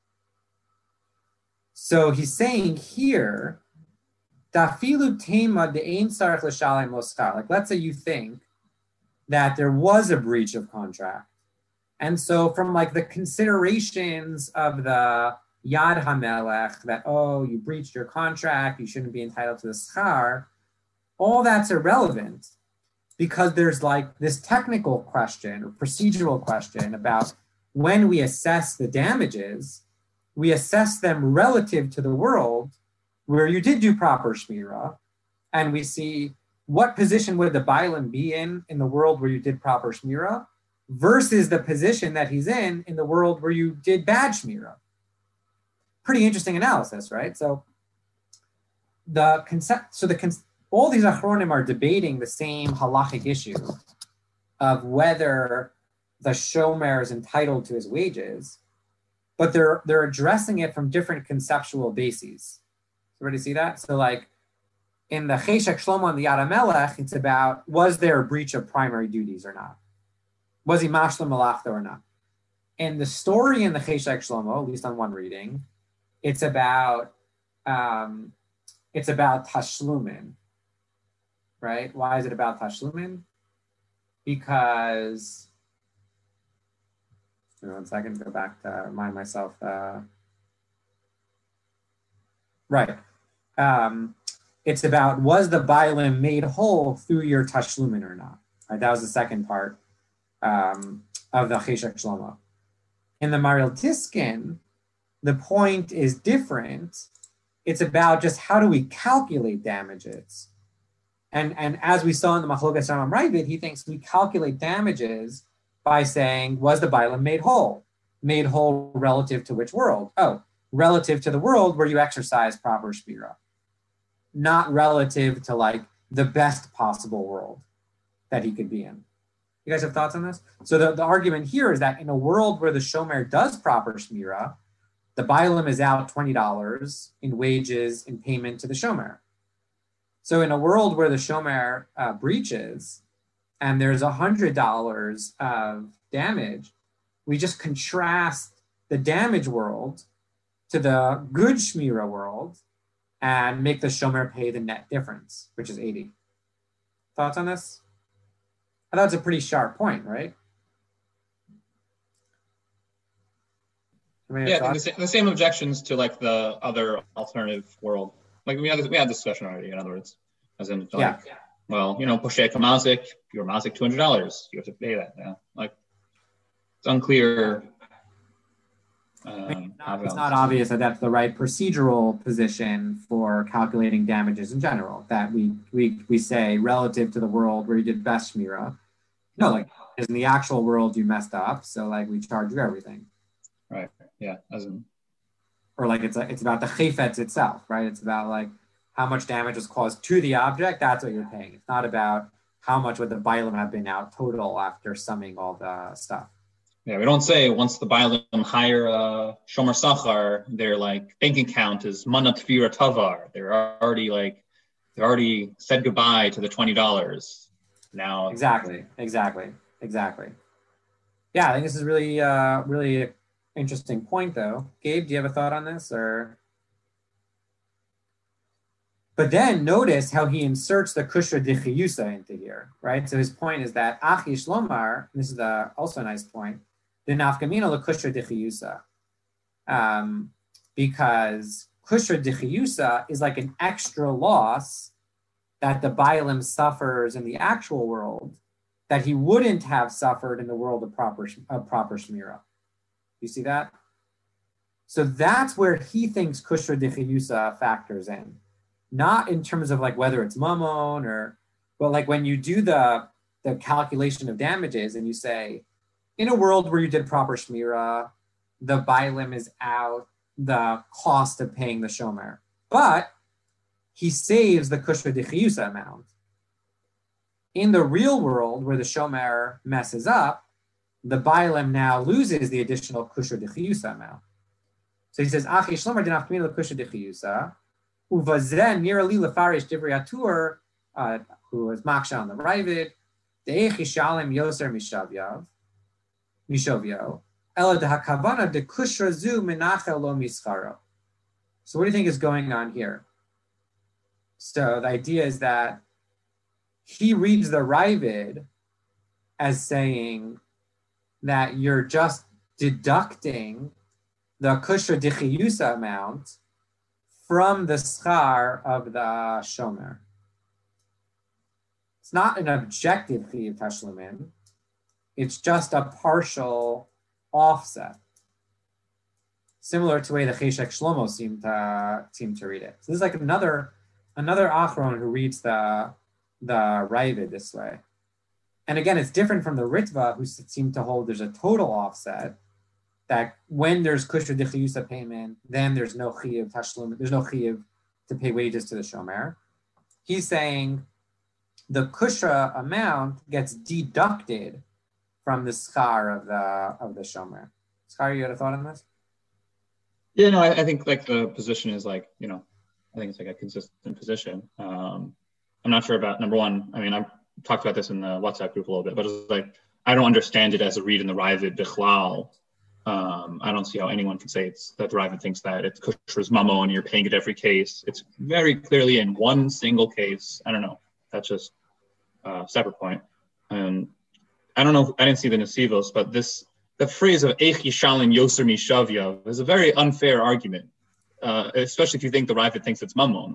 So he's saying here, Dafilu tema de'ein tzarech l'shalem lo schar. Like, let's say you think that there was a breach of contract. And so from like the considerations of the Yad HaMelech, that, oh, you breached your contract, you shouldn't be entitled to the schar, all that's irrelevant because there's like this technical question or procedural question about when we assess the damages, we assess them relative to the world where you did do proper shmira, and we see what position would the bailim be in in the world where you did proper shmira versus the position that he's in in the world where you did bad shmira. Pretty interesting analysis, right? So the concept, so the con- all these achronim are debating the same halachic issue of whether the shomer is entitled to his wages, but they're they're addressing it from different conceptual bases. So, ready to see that? So, like in the Cheshek Shlomo and the Yad HaMelech, it's about, was there a breach of primary duties or not? Was he mashlam malachta or not? In the story in the Cheshek Shlomo, at least on one reading, it's about um, it's about tashlumin, right? Why is it about tashlumin? Because, one second, go back to remind myself. Uh, right. Um, It's about, was the Bailim made whole through your Tashlumin or not? Right, that was the second part um, of the Cheshek Shlomo. In the Maril Tiskin, the point is different. It's about just how do we calculate damages. And, and as we saw in the Machlokas Rambam Ravid, he thinks we calculate damages by saying, was the Bailim made whole? Made whole relative to which world? Oh, relative to the world where you exercise proper shmira. Not relative to like the best possible world that he could be in. You guys have thoughts on this? So the, the argument here is that in a world where the shomer does proper shmira, the Bailim is out twenty dollars in wages in payment to the shomer. So in a world where the shomer uh, breaches and there's one hundred dollars of damage, we just contrast the damage world to the good shmira world and make the shomer pay the net difference, which is eighty. Thoughts on this? I thought it's a pretty sharp point, right? Yeah, I think the, same, the same objections to like the other alternative world. Like we had this, we had this discussion already. In other words, as in like, yeah. well, you know, Poshet Mazik, you're Mazik two hundred dollars. You have to pay that. Yeah, like it's unclear. Um, not, it's not obvious that that's the right procedural position for calculating damages in general. That we we we say relative to the world where you did best shmira. No, like in the actual world you messed up, so like we charge you everything. Right. Yeah. As in, or like it's like it's about the chayfetz itself, right? It's about like how much damage was caused to the object. That's what you're paying. It's not about how much would the Bailim have been out total after summing all the stuff. Yeah, we don't say once the Bailim hire a shomer sachar, their like bank account is manat vira tavar. They're already like they already said goodbye to the twenty dollars. Now exactly, exactly, exactly. Yeah, I think this is really, uh, really interesting point, though. Gabe, do you have a thought on this, or? But then notice how he inserts the kushra dichiyusa into here, right? So his point is that achi shlomar. This is the, also a nice point. The nafkamina le kushra dichiyusa, um, because kushra dichiyusa is like an extra loss that the Bailim suffers in the actual world that he wouldn't have suffered in the world of proper of proper shmira. You see that? So that's where he thinks kushra dichiyusa factors in, not in terms of like whether it's mammon or, but like when you do the the calculation of damages and you say, in a world where you did proper shmira, the Bailim is out the cost of paying the shomer, but he saves the kushra dichiyusa amount. In the real world, where the shomer messes up, the Bailim now loses the additional kushra dichiyusa amount. So he says, "Achi shlomer dinaf kamina kushra dichiyusa, uvazen nirali lefarish divrei atur, who is maksha on the Ravid, de'echi shalim yoser mishavyav, mishavyo, ela dehakavana de kushra zu menachel lo mischaro." So what do you think is going on here? So the idea is that he reads the Ravid as saying that you're just deducting the kushra dichiyusa amount from the schar of the shomer. It's not an objective chiyuv tashlumin. It's just a partial offset, similar to the way the Cheshek Shlomo seem to seem to read it. So this is like another another achron who reads the the Ravid this way. And again, it's different from the Ritva, who seem to hold there's a total offset, that when there's kushra dichiyusa payment, then there's no chiyuv tashlum, there's no chiyuv to pay wages to the shomer. He's saying the kushra amount gets deducted from the schar of the of the shomer. Schar, you had a thought on this? Yeah, no, I, I think like the position is like, you know, I think it's like a consistent position. Um, I'm not sure about number one. I mean, I've talked about this in the WhatsApp group a little bit, but it's like, I don't understand it as a read in the Ravid bichlal. Um, I don't see how anyone can say it's that the Ravid thinks that it's kushra's mamo and you're paying it every case. It's very clearly in one single case. I don't know. That's just a separate point. And I don't know. I didn't see the Nesivos, but this, the phrase of Eich Yishalim Yoser Mishavyav is a very unfair argument, uh, especially if you think the Ravid thinks it's mammon.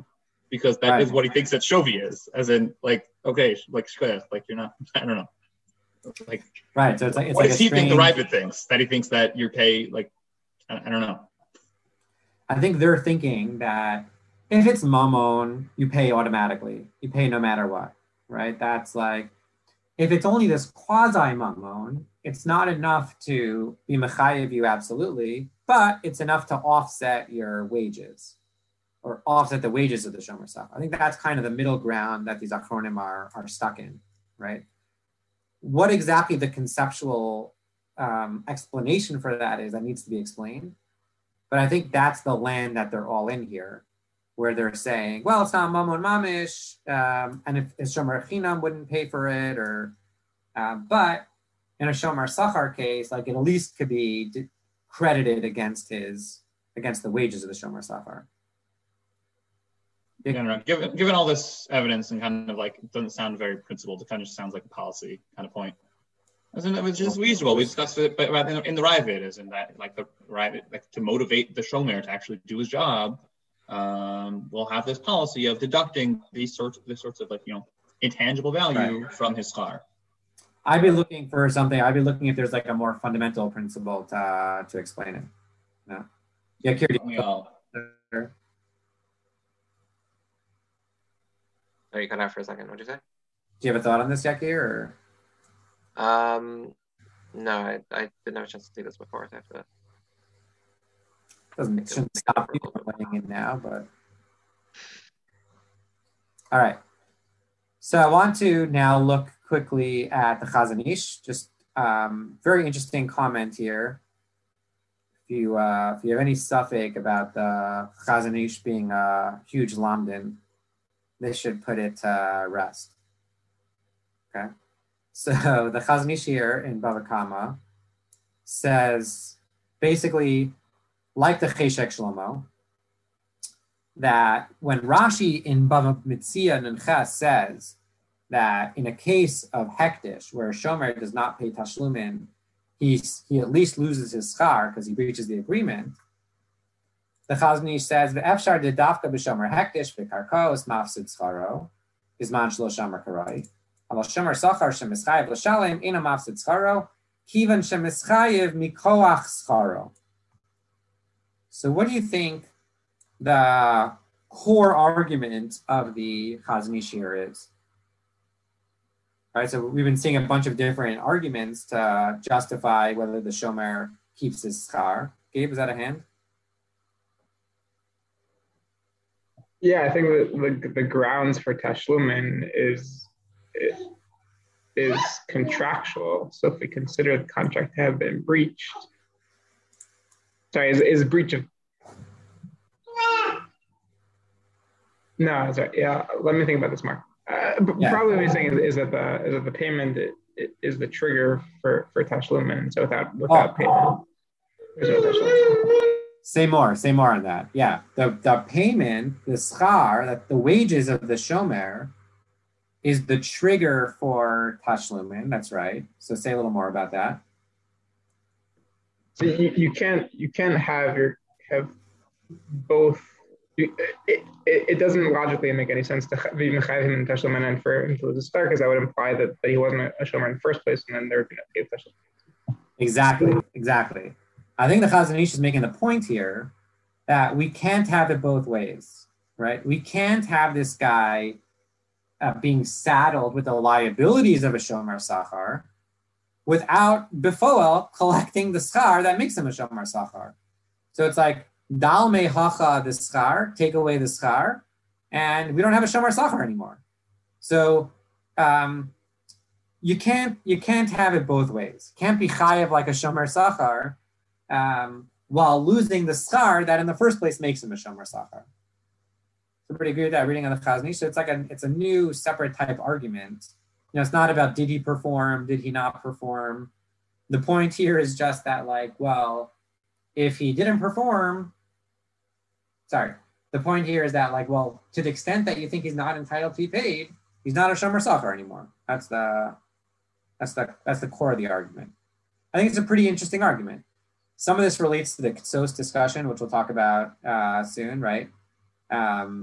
because that Right. is what he thinks that Shovi is. As in, like, okay, like shkoyach, like you're not. I don't know. Like, Right. So it's like it's what like does a he think the strange- Ravid thinks? That he thinks that you're pay like, I, I don't know. I think they're thinking that if it's mammon, you pay automatically. You pay no matter what, right? That's like, if it's only this quasi mammon, it's not enough to be mechayev you absolutely, but it's enough to offset your wages or offset the wages of the shomer sachar. I think that's kind of the middle ground that these achronim are, are stuck in, right? What exactly the conceptual um, explanation for that is, that needs to be explained. But I think that's the land that they're all in here, where they're saying, well, it's not mamon mamish, um, and if, if shomer chinam wouldn't pay for it, or, uh, but in a shomer sachar case, like it at least could be d- credited against his, against the wages of the shomer sachar. I don't know. Given, given all this evidence and kind of like, it doesn't sound very principled. It kind of just sounds like a policy kind of point. As in, it's just reasonable. We discussed it, but in, in the Ravid, is in that like the Ravid, like to motivate the shomer to actually do his job, um, we'll have this policy of deducting these sorts, these sorts of like you know intangible value Right. from his schar. I'd be looking for something. I'd be looking if there's like a more fundamental principle to uh, to explain it. No. Yeah, Kiri. We all- Oh, you cut out for a second. What'd you say? Do you have a thought on this, Jackie? Or Um, no, I, I didn't have a chance to see this before. So I have to. doesn't shouldn't stop you from weighing in now, but all right. So I want to now look quickly at the Chazon Ish. Just um, very interesting comment here. If you uh, if you have any suffix about the Chazon Ish being a huge lamdin, this should put it to rest. Okay. So the Chazon Ish here in Bava Kama says basically, like the Cheshek Shlomo, that when Rashi in Bava Metzia Nunches says that in a case of hektish, where a shomer does not pay tashlumin, he's, he at least loses his schar because he breaches the agreement. The Chazon Ish says, "Ve'efshar dedafka b'shomer hektish v'karkos mafsid scharo bizman shelo shomer karai. Aval shomer sachar shemischayev l'shalem ina mafsid scharo kivan shemischayev mikoach scharo." So what do you think the core argument of the Chazon Ish here is? All right, so we've been seeing a bunch of different arguments to justify whether the shomer keeps his schar. Gabe, is that a hand? Yeah, I think the, the, the grounds for tashlumin is is contractual. So if we consider the contract to have been breached, sorry, is is breach of no, sorry, yeah. Let me think about this more. Uh, Yeah. Probably what he's saying is, is that the is that the payment it, it is the trigger for for tashlumin. So without without Oh. payment, there's no tashlumin. Say more, say more on that. Yeah, the, the payment, the schar, that the wages of the shomer is the trigger for tashlumin. That's right. So say a little more about that. So you, you can't you can't have your have both. You, it, it, it doesn't logically make any sense to be mechayev him in tashlumin and for him to lose his schar, because that would imply that, that he wasn't a shomer in the first place, and then they're going to pay tashlumin. Exactly, exactly. I think the Chazon Ish is making the point here that we can't have it both ways, right? We can't have this guy uh, being saddled with the liabilities of a shomer sachar without befoel collecting the schar that makes him a shomer sachar. So it's like dal me hacha the schar, take away the schar, and we don't have a shomer sachar anymore. So um, you can't you can't have it both ways. Can't be chayev like a shomer sachar. Um, while losing the schar that in the first place makes him a shomer sachar. So pretty agree with that reading on the Chazon Ish. So it's like a it's a new separate type argument. You know, it's not about did he perform, did he not perform. The point here is just that, like, well, if he didn't perform, sorry. The point here is that, like, well, to the extent that you think he's not entitled to be paid, he's not a shomer sachar anymore. That's the that's the that's the core of the argument. I think it's a pretty interesting argument. Some of this relates to the Ktsos discussion, which we'll talk about uh, soon, right? Um,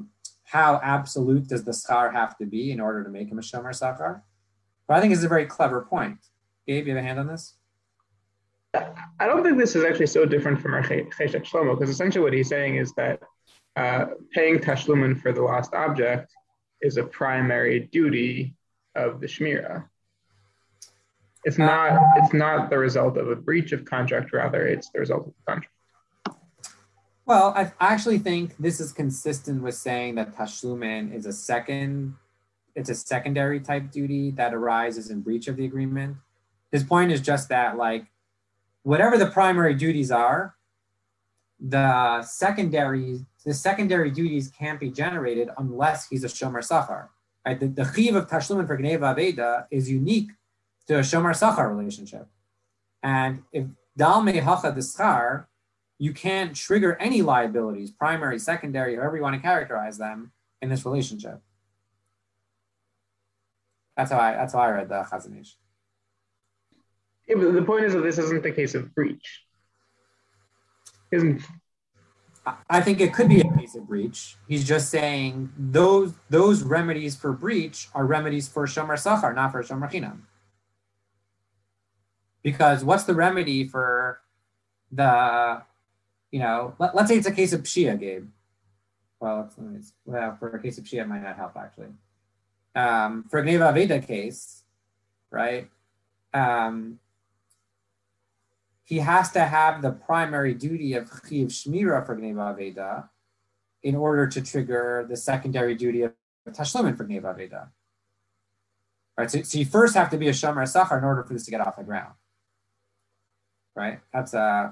how absolute does the schar have to be in order to make him a shomer sachar? But I think it's a very clever point. Gabe, you have a hand on this? I don't think this is actually so different from our Cheshek Shlomo, because essentially what he's saying is that uh, paying tashlumin for the lost object is a primary duty of the shmira. It's not. It's not the result of a breach of contract. Rather, it's the result of the contract. Well, I actually think this is consistent with saying that tashlumin is a second. It's a secondary type duty that arises in breach of the agreement. His point is just that, like, whatever the primary duties are, the secondary the secondary duties can't be generated unless he's a shomer sachar. Right? The, the chiv of tashlumin for gneva aveda is unique to a shomer sachar relationship, and if dal mehacha deschar, you can't trigger any liabilities, primary, secondary, however you want to characterize them, in this relationship. That's how I that's how I read the Chazon Ish. Yeah, but the point is that this isn't the case of breach. Isn't? I think it could be a case of breach. He's just saying those those remedies for breach are remedies for shomer sachar, not for shomer chinam. Because what's the remedy for the, you know, let, let's say it's a case of pshia, Gabe. Well, it's, well, for a case of pshia, it might not help actually. Um, for a gneva aveda case, right? Um, he has to have the primary duty of chiv shmira for gneva aveda in order to trigger the secondary duty of tashlumin for gneva aveda. Right. So, so you first have to be a shomer sachar in order for this to get off the ground. Right. That's a.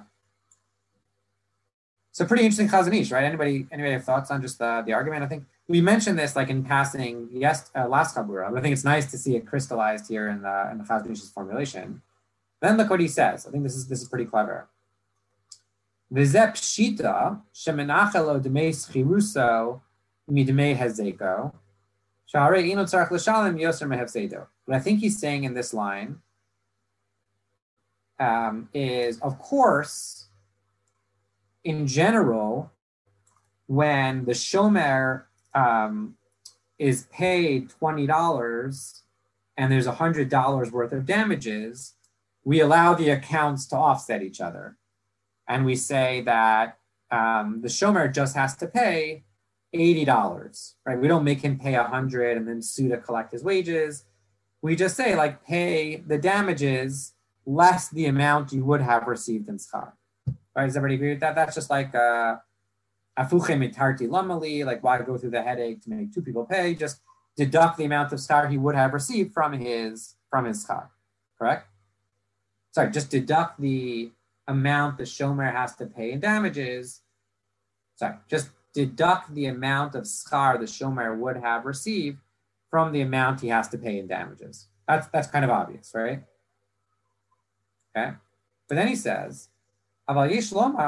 It's a pretty interesting Chazon Ish, right? Anybody, anybody have thoughts on just the, the argument? I think we mentioned this like in passing yes uh, last Chabura, but I think it's nice to see it crystallized here in the in the Chazon Ish's formulation. Then look what he says. I think this is this is pretty clever. V'zeh pshita shemenachelo demei schiruso midmei hezeko sha'arei ino tzarich l'shalem yoser mehefzedo. What I think he's saying in this line um, is, of course, in general, when the shomer um, is paid twenty dollars and there's one hundred dollars worth of damages, we allow the accounts to offset each other. And we say that um, the shomer just has to pay eighty dollars, right? We don't make him pay one hundred dollars and then sue to collect his wages. We just say, like, pay the damages less the amount you would have received in schar. Right, does everybody agree with that? That's just like afuche mitarti lamali, like why go through the headache to make two people pay? Just deduct the amount of schar he would have received from his from his schar, correct? Sorry, just deduct the amount the shomer has to pay in damages. Sorry, just deduct the amount of schar the shomer would have received from the amount he has to pay in damages. That's that's kind of obvious, right? Okay, but then he says, there's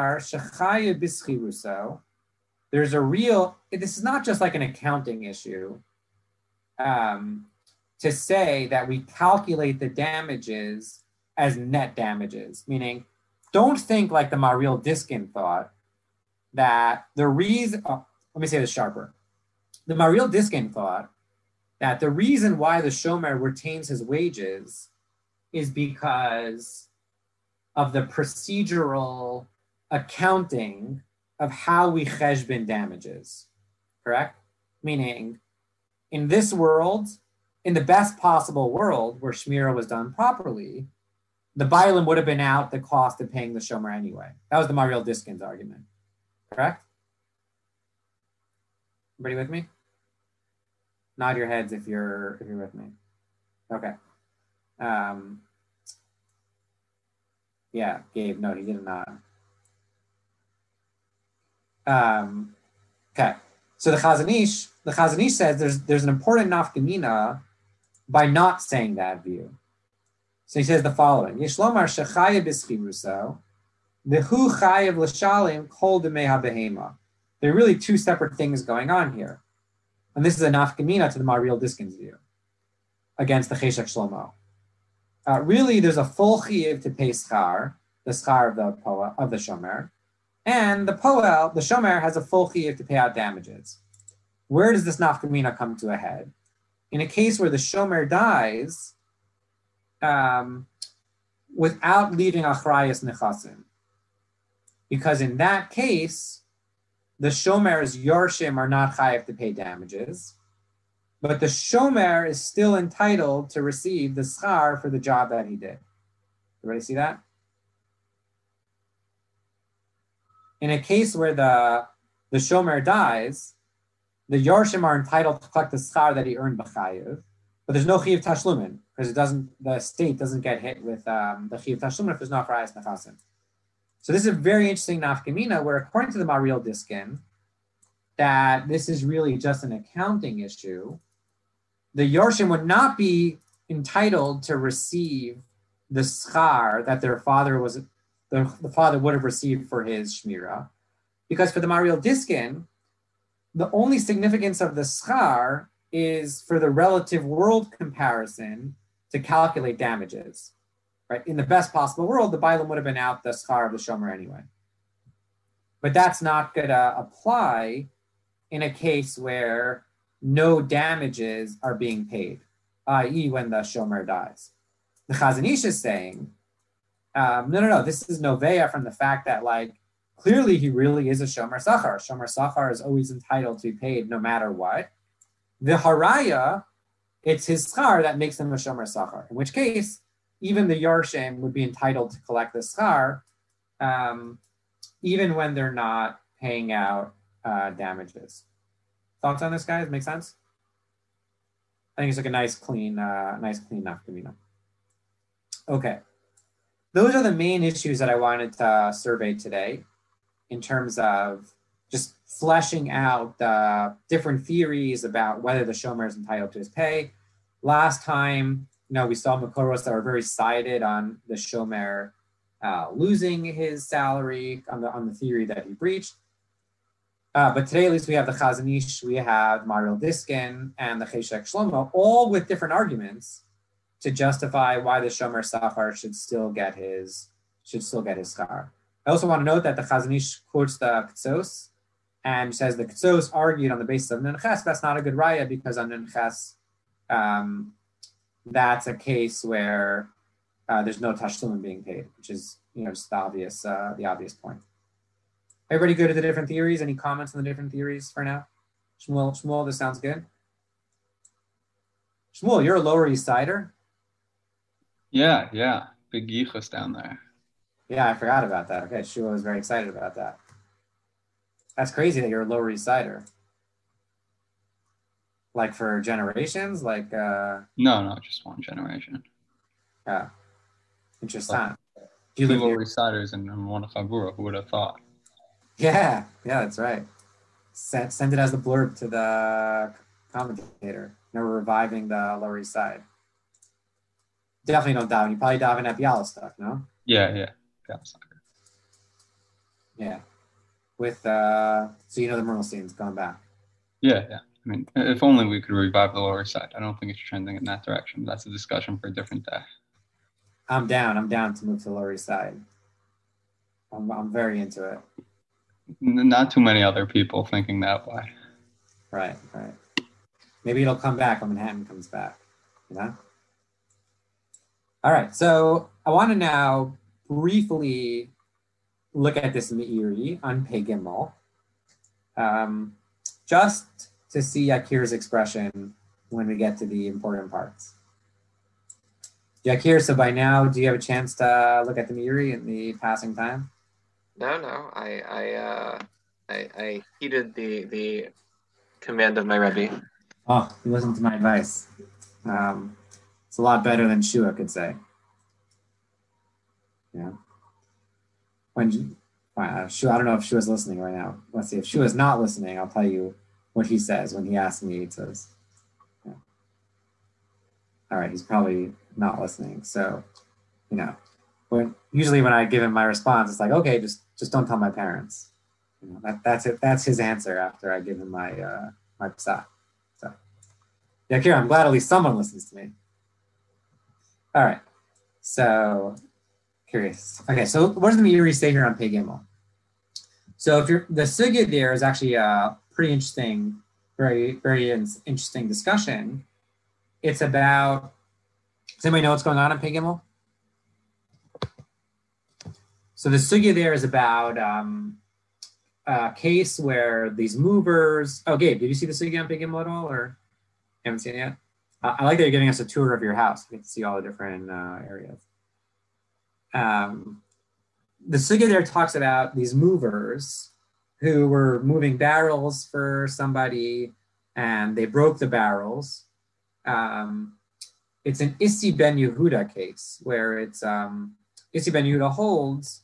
a real, this is not just like an accounting issue, um, to say that we calculate the damages as net damages, meaning don't think like the Mariel Diskin thought that the reason, oh, let me say this sharper. The Mariel Diskin thought that the reason why the shomer retains his wages is because of the procedural accounting of how we cheshbon damages, correct? Meaning, in this world, in the best possible world where shmira was done properly, the bailim would have been out the cost of paying the shomer anyway. That was the Mariel Diskin's argument, correct? Everybody with me? Nod your heads if you're if you're with me. Okay. Um, Yeah, Gabe, no, he did not. Um, okay, so the Chazon Ish, the Chazon Ish says there's there's an important nafkamina by not saying that view. So he says the following: Yishlomar shechaya b'schiruso, v'hu chayav l'shalim kol demei habehema. There are really two separate things going on here, and this is a nafkamina to the Mariel Diskin's view against the Cheshek Shlomo. Uh, really, there's a full chiyuv to pay schar, the schar of the poel, of the shomer, and the poel, the shomer, has a full chiyuv to pay out damages. where does this nafkamina come to a head? In a case where the shomer dies um, without leaving achrayas nechasim. Because in that case, the shomer's yorshim are not chayav to pay damages, but the shomer is still entitled to receive the schar for the job that he did. Everybody see that? In a case where the, the shomer dies, the yorshim are entitled to collect the schar that he earned b'chayiv, but there's no chiyav tashlumin because it doesn't. The state doesn't get hit with um, the chiyav tashlumin if there's no achrayas nechasim. So this is a very interesting nafkamina where, according to the Mariel Diskin, that this is really just an accounting issue. The yorshim would not be entitled to receive the schar that their father was, the, the father would have received for his shmira, because for the Mariel Diskin, the only significance of the schar is for the relative world comparison to calculate damages, right? In the best possible world, the Bailam would have been out the schar of the shomer anyway. But that's not going to apply in a case where no damages are being paid, that is when the shomer dies. The Chazon Ish is saying, um, no, no, no, this is noveya from the fact that, like, clearly he really is a shomer sachar. Shomer sachar is always entitled to be paid no matter what. The haraya, it's his schar that makes him a shomer sachar, in which case, even the yarshim would be entitled to collect the schar, um, even when they're not paying out uh, damages. Thoughts on this, guys? Make sense? I think it's like a nice, clean, uh, nice, clean nafkamina. Okay. Those are the main issues that I wanted to survey today in terms of just fleshing out the different theories about whether the shomer is entitled to his pay. Last time, you know, we saw Makoros that were very sided on the shomer uh, losing his salary on the on the theory that he breached. Uh, but today, at least, we have the Chazon Ish, we have Mariel Diskin, and the Cheshek Shlomo, all with different arguments to justify why the shomer sachar should still get his should still get his schar. I also want to note that the Chazon Ish quotes the Ketzos and says the Ketzos argued on the basis of Nun Ches. That's not a good raya because on Nun Ches, um, that's a case where uh, there's no tashlumin being paid, which is, you know, just the obvious uh, the obvious point. Everybody good at the different theories? Any comments on the different theories for now? Shmuel, Shmuel, this sounds good. Shmuel, you're a Lower East Sider? Yeah, yeah. Big yichus down there. Yeah, I forgot about that. Okay, Shua was very excited about that. That's crazy that you're a Lower East Sider. Like for generations? Like uh No, no, just one generation. Yeah. Interesting. Like, Do you two live Lower here? East Siders and one Chabura, who would have thought? Yeah, yeah, that's right. Send, send it as a blurb to the commentator. You know, we're reviving the Lower East Side. Definitely don't daven. You probably daven at Bialystok, no? Yeah, yeah. Yeah. Yeah. With, uh, so you know the Mermelstein's going back. Yeah, yeah. I mean, if only we could revive the Lower East Side. I don't think it's trending in that direction. That's a discussion for a different day. I'm down. I'm down to move to the Lower East Side. I'm, I'm very into it. N- Not too many other people thinking that way. Right, right. Maybe it'll come back when Manhattan comes back, you know? All right, so I want to now briefly look at this Meiri on Pei Gimel, um, just to see Yakir's expression when we get to the important parts. Yakir, so by now, do you have a chance to look at the Meiri in the passing time? No, no. I I uh, I, I heeded the the command of my Rebbe. Oh, you listened to my advice. Um, it's a lot better than Shua could say. Yeah. When you, uh, Shua, I don't know if Shua's listening right now. Let's see. If Shua's not listening, I'll tell you what he says when he asks me. He says, yeah. All right, he's probably not listening. So, you know, when usually when I give him my response, it's like, okay, just just don't tell my parents. You know, that, that's it. That's his answer after I give him my uh, my psat. So, yeah, Kira, I'm glad at least someone listens to me. All right. So, curious. Okay, so what does the Meiri say here on Pei Gimel? So if you're, the sugya there is actually a pretty interesting very, very in- interesting discussion. It's about, does anybody know what's going on in Pei Gimel? So the sugya there is about um, a case where these movers, oh, Gabe, did you see the sugya on Pei Gimel at all, or you haven't seen it yet? Uh, I like that you're giving us a tour of your house. You get to see all the different uh, areas. Um, the sugya there talks about these movers who were moving barrels for somebody, and they broke the barrels. Um, it's an Issi ben Yehuda case where it's um, Issi ben Yehuda holds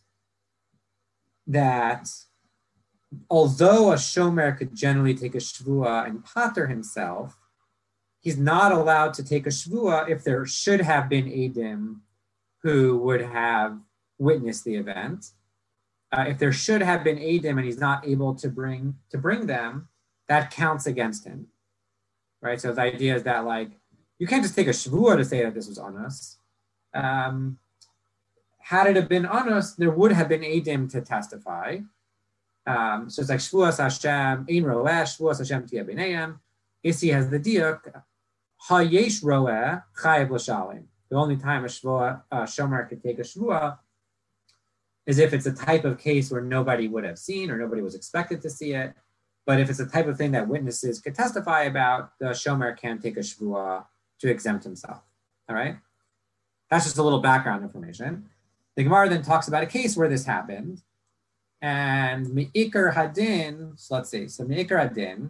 that although a shomer could generally take a shvua and pater himself, he's not allowed to take a shvua if there should have been edim who would have witnessed the event. Uh, if there should have been edim and he's not able to bring to bring them, that counts against him, right? So the idea is that like you can't just take a shvua to say that this was onus. Um, had it have been onus, there would have been edim to testify. Um, so it's like shvuas Hashem ein roeh, shvuas Hashem tia b'neihem. Issi has the diuk hayesh roeh chayev l'shalim. The only time a shvua uh, shomer could take a shvua is if it's a type of case where nobody would have seen or nobody was expected to see it. But if it's a type of thing that witnesses could testify about, the shomer can take a shvua to exempt himself. All right? That's just a little background information. The Gemara then talks about a case where this happened. And Me'ikar Hadin, so let's see, so Me'ikar Hadin,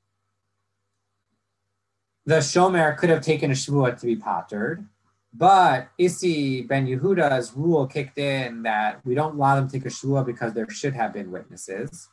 the shomer could have taken a shvua to be patered, but Issi ben Yehuda's rule kicked in that we don't allow them to take a shvua because there should have been witnesses.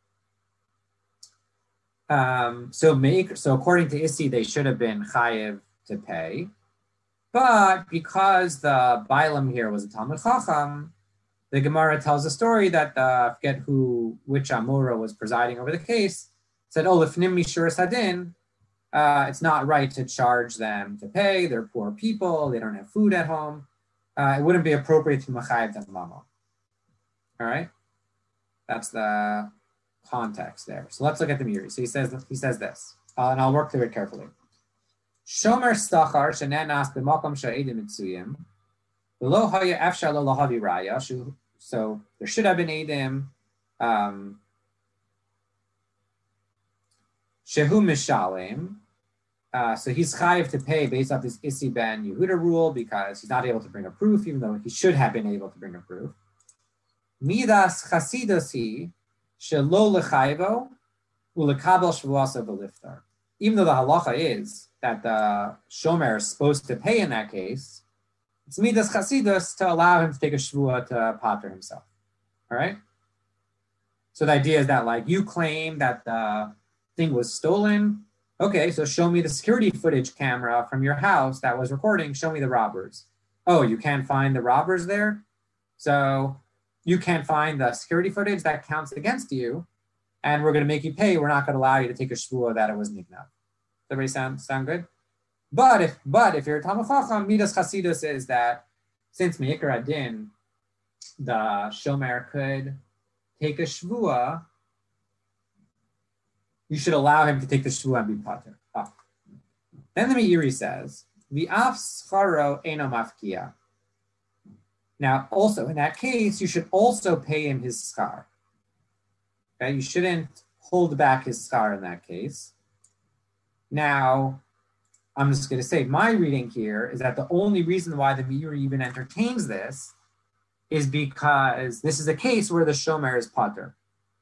Um, so make, so according to Issi, they should have been chayev to pay, but because the Bailam here was a Talmud Chacham, the Gemara tells a story that the, I forget who, which Amora was presiding over the case, said, oh, lifnim mishuras hadin, uh, it's not right to charge them to pay. They're poor people. They don't have food at home. Uh, it wouldn't be appropriate to machayev them mamo. All right? That's the context there. So let's look at the Miri. So he says he says this, uh, and I'll work through it carefully. Shomer stachar shenanas b'makom she'edim mitzuyim. So there should have been edim. Um, Shehu mishalim. Uh, so he's chayiv to pay based off this Issi ben Yehuda rule because he's not able to bring a proof, even though he should have been able to bring a proof. Midas chasidasi shelo lechayvo ulekabel shvuasa v'liftar. Even though the halacha is that the shomer is supposed to pay in that case, it's midas chasidus to allow him to take a shvua to pater himself. All right. So the idea is that like you claim that the thing was stolen. Okay, so show me the security footage camera from your house that was recording. Show me the robbers. Oh, you can't find the robbers there? So you can't find the security footage that counts against you, and we're going to make you pay. We're not going to allow you to take a shvua that it was nignav. Does everybody sound, sound good? But if but if you're a Talmud Chacham, midas chasidus is that since me'ikar adin, the shomer could take a shvua, you should allow him to take the shvua and be pater. Oh. Then the Meiri says, "V'af scharo eno mafkia." Now, also in that case, you should also pay him his schar. Okay, you shouldn't hold back his schar in that case. Now, I'm just going to say my reading here is that the only reason why the Meiri even entertains this is because this is a case where the shomer is pater.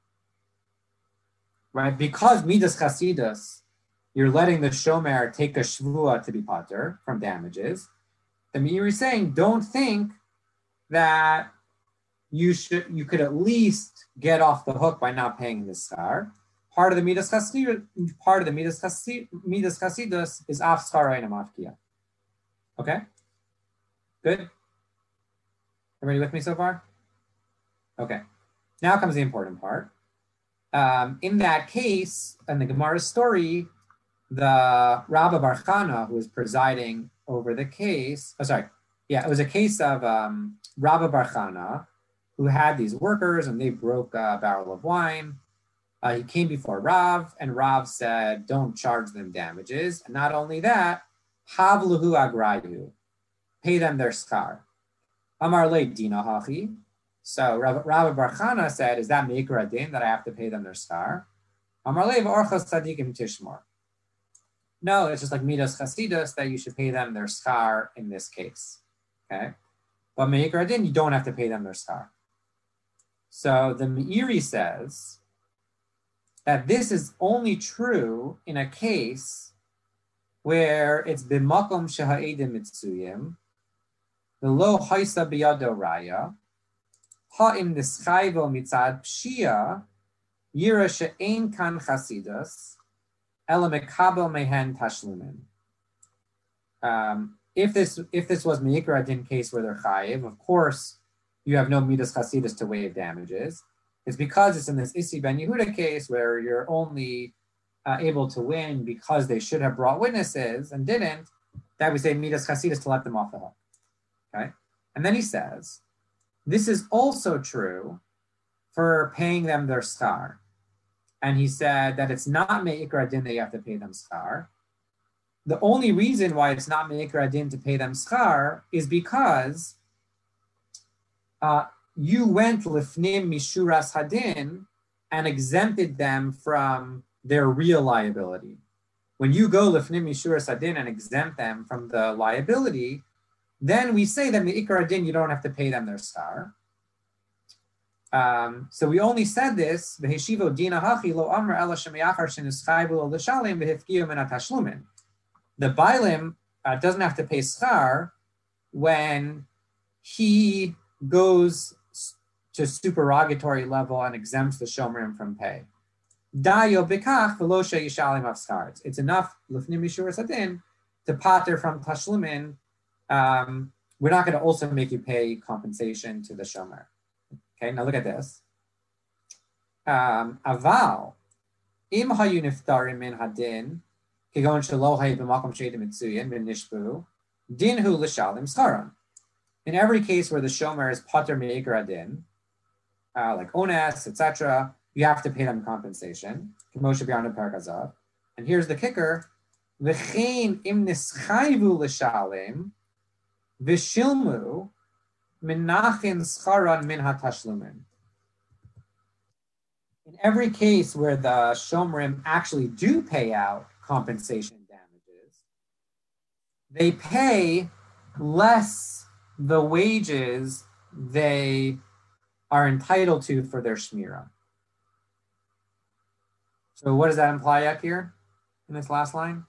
Right? Because midas chasidus, you're letting the shomer take a shvua to be pater from damages. The Meiri is saying, don't think that you should, you could at least get off the hook by not paying this schar. Part of the midas chasidus, part of the midas chasidus, midas chasidus is af schar ein mafkia. Okay, good. Everybody with me so far? Okay. Now comes the important part. Um, in that case, in the Gemara story, the Rabba Bar Chana, who was presiding over the case, oh, sorry, yeah, it was a case of um, Rabba Bar Chana, who had these workers and they broke a barrel of wine. Uh, he came before Rav, and Rav said, don't charge them damages. And not only that, havluhu agrayu, pay them their skar. Amar le dina hachi. So Rav, Rav Bar Chana said, is that meikar adin that I have to pay them their skar? Amar le v'orchos tzadikim tishmor. No, it's just like midas chasidus that you should pay them their skar in this case. Okay, but meikar adin, you don't have to pay them their skar. So the Meiri says that this is only true in a case where it's b'makom sheha'edim mitzuyim, the lo haisa biyado raya, ha'im nischayvo mitzad pshia, yira she'ein kan chasidus, ela mekabel mehen tashlumin. Um, if this if this was meikar adin case where they're chayiv, of course you have no midas chasidus to waive damages. It's because it's in this Isi Ben Yehuda case where you're only uh, able to win because they should have brought witnesses and didn't, that we say midas chasidus to let them off the hook. Okay, and then he says, this is also true for paying them their schar. And he said that it's not meikar adin that you have to pay them schar. The only reason why it's not meikar adin to pay them schar is because uh, you went lifnim mishuras hadin and exempted them from their real liability. When you go lifnim mishuras hadin and exempt them from the liability, then we say that meikar adin you don't have to pay them their schar. Um, so we only said this v'heshivo dina hachi lo amar ela shemiyachar shenischayvu lo l'shalim v'hifkiyu min hatashlumin. The bailim uh, doesn't have to pay schar when he goes to supererogatory level and exempts the shomrim from pay. Dayo bikach v'lo she'yishalim of schar. It's enough l'fnim mishuras hadin to pater from tashlumin. Um, we're not going to also make you pay compensation to the shomer. Okay, now look at this. Um, Aval, im hayu niftarim min hadin, kigon shelo hay b'makom sheidim mitzuyin bin nishbu, dinhu l'shalim scharon. In every case where the shomer is pater meikar adin, uh, like ones, et cetera, you have to pay them compensation. Moshe b'yarnu perek hazav. And here's the kicker: v'chein im nischayvu l'shalim, v'shilmu minachin scharan min hatashlumin. In every case where the shomrim actually do pay out compensation damages, they pay less the wages they are entitled to for their shmira. So what does that imply, Yakir, in this last line?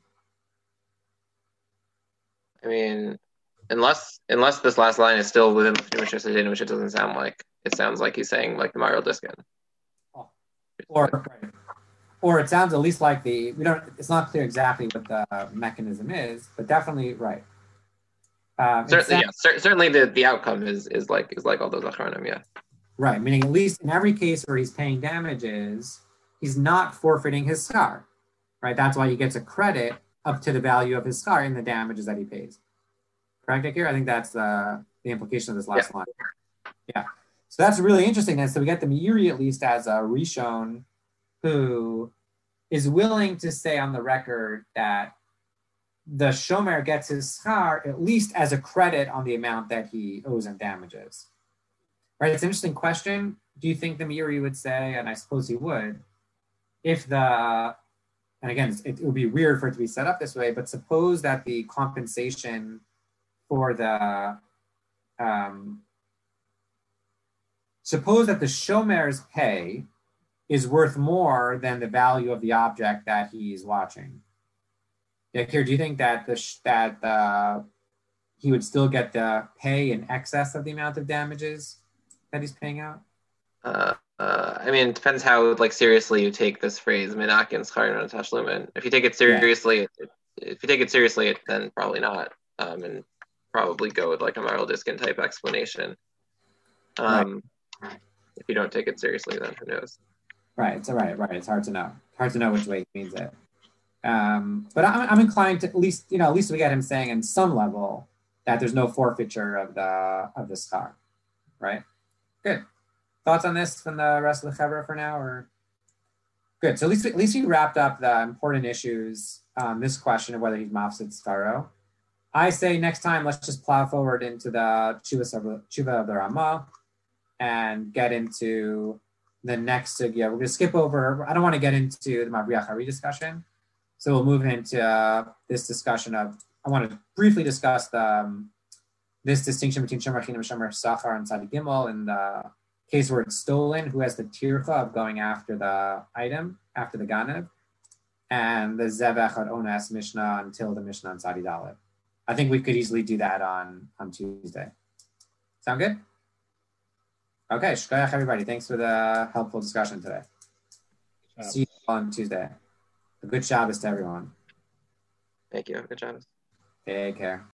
I mean, unless unless this last line is still within the which it doesn't sound like. It sounds like he's saying like the Mario Diskin. Oh. Or right. Or it sounds at least like the we don't. It's not clear exactly what the mechanism is, but definitely right. Um, certainly, sounds, yeah. Certainly, the, the outcome is is like is like all those achronim, yeah. Right, meaning at least in every case where he's paying damages, he's not forfeiting his schar. Right, that's why he gets a credit up to the value of his schar in the damages that he pays. Correct, here. I think that's the the implication of this last yeah. line. Yeah. So that's really interesting. And so we get the Meiri at least as a Rishon who is willing to say on the record that the shomer gets his schar at least as a credit on the amount that he owes in damages. Right? It's an interesting question. Do you think the Meiri would say, and I suppose he would, if the, and again, it, it would be weird for it to be set up this way, but suppose that the compensation for the, um, suppose that the shomer's pay is worth more than the value of the object that he's watching. Yakir, do you think that the that uh, he would still get the pay in excess of the amount of damages that he's paying out? Uh, uh, I mean, it depends how like seriously you take this phrase "minakin scharin tashlumin." If you take it seriously, yeah. it, if you take it seriously, then probably not, um, and probably go with like a Mario Diskin type explanation. Um, right. If you don't take it seriously, then who knows? Right. It's all right. Right. It's hard to know. Hard to know which way he means it. Um, but I'm, I'm inclined to at least, you know, at least we get him saying in some level that there's no forfeiture of the of the schar, right? Good. Thoughts on this from the rest of the chevra for now, or? Good. So at least at least we wrapped up the important issues on this question of whether he's mafsid skaro. I say next time let's just plow forward into the tshuva of the Ramah and get into the next sugya. We're going to skip over. I don't want to get into the Mabriach Hari discussion, so we'll move into uh, this discussion of. I want to briefly discuss the, um, this distinction between Shomer Chinam and Shomer Sachar and Tzadi Gimel in the case where it's stolen, who has the tircha of going after the item, after the Ganev, and the Zevech ad Ones Mishnah until the Mishnah on Tzadi Dalet. I think we could easily do that on, on Tuesday. Sound good? Okay, shkoyach everybody. Thanks for the helpful discussion today. See you on Tuesday. A good Shabbos to everyone. Thank you. Good job. Take care.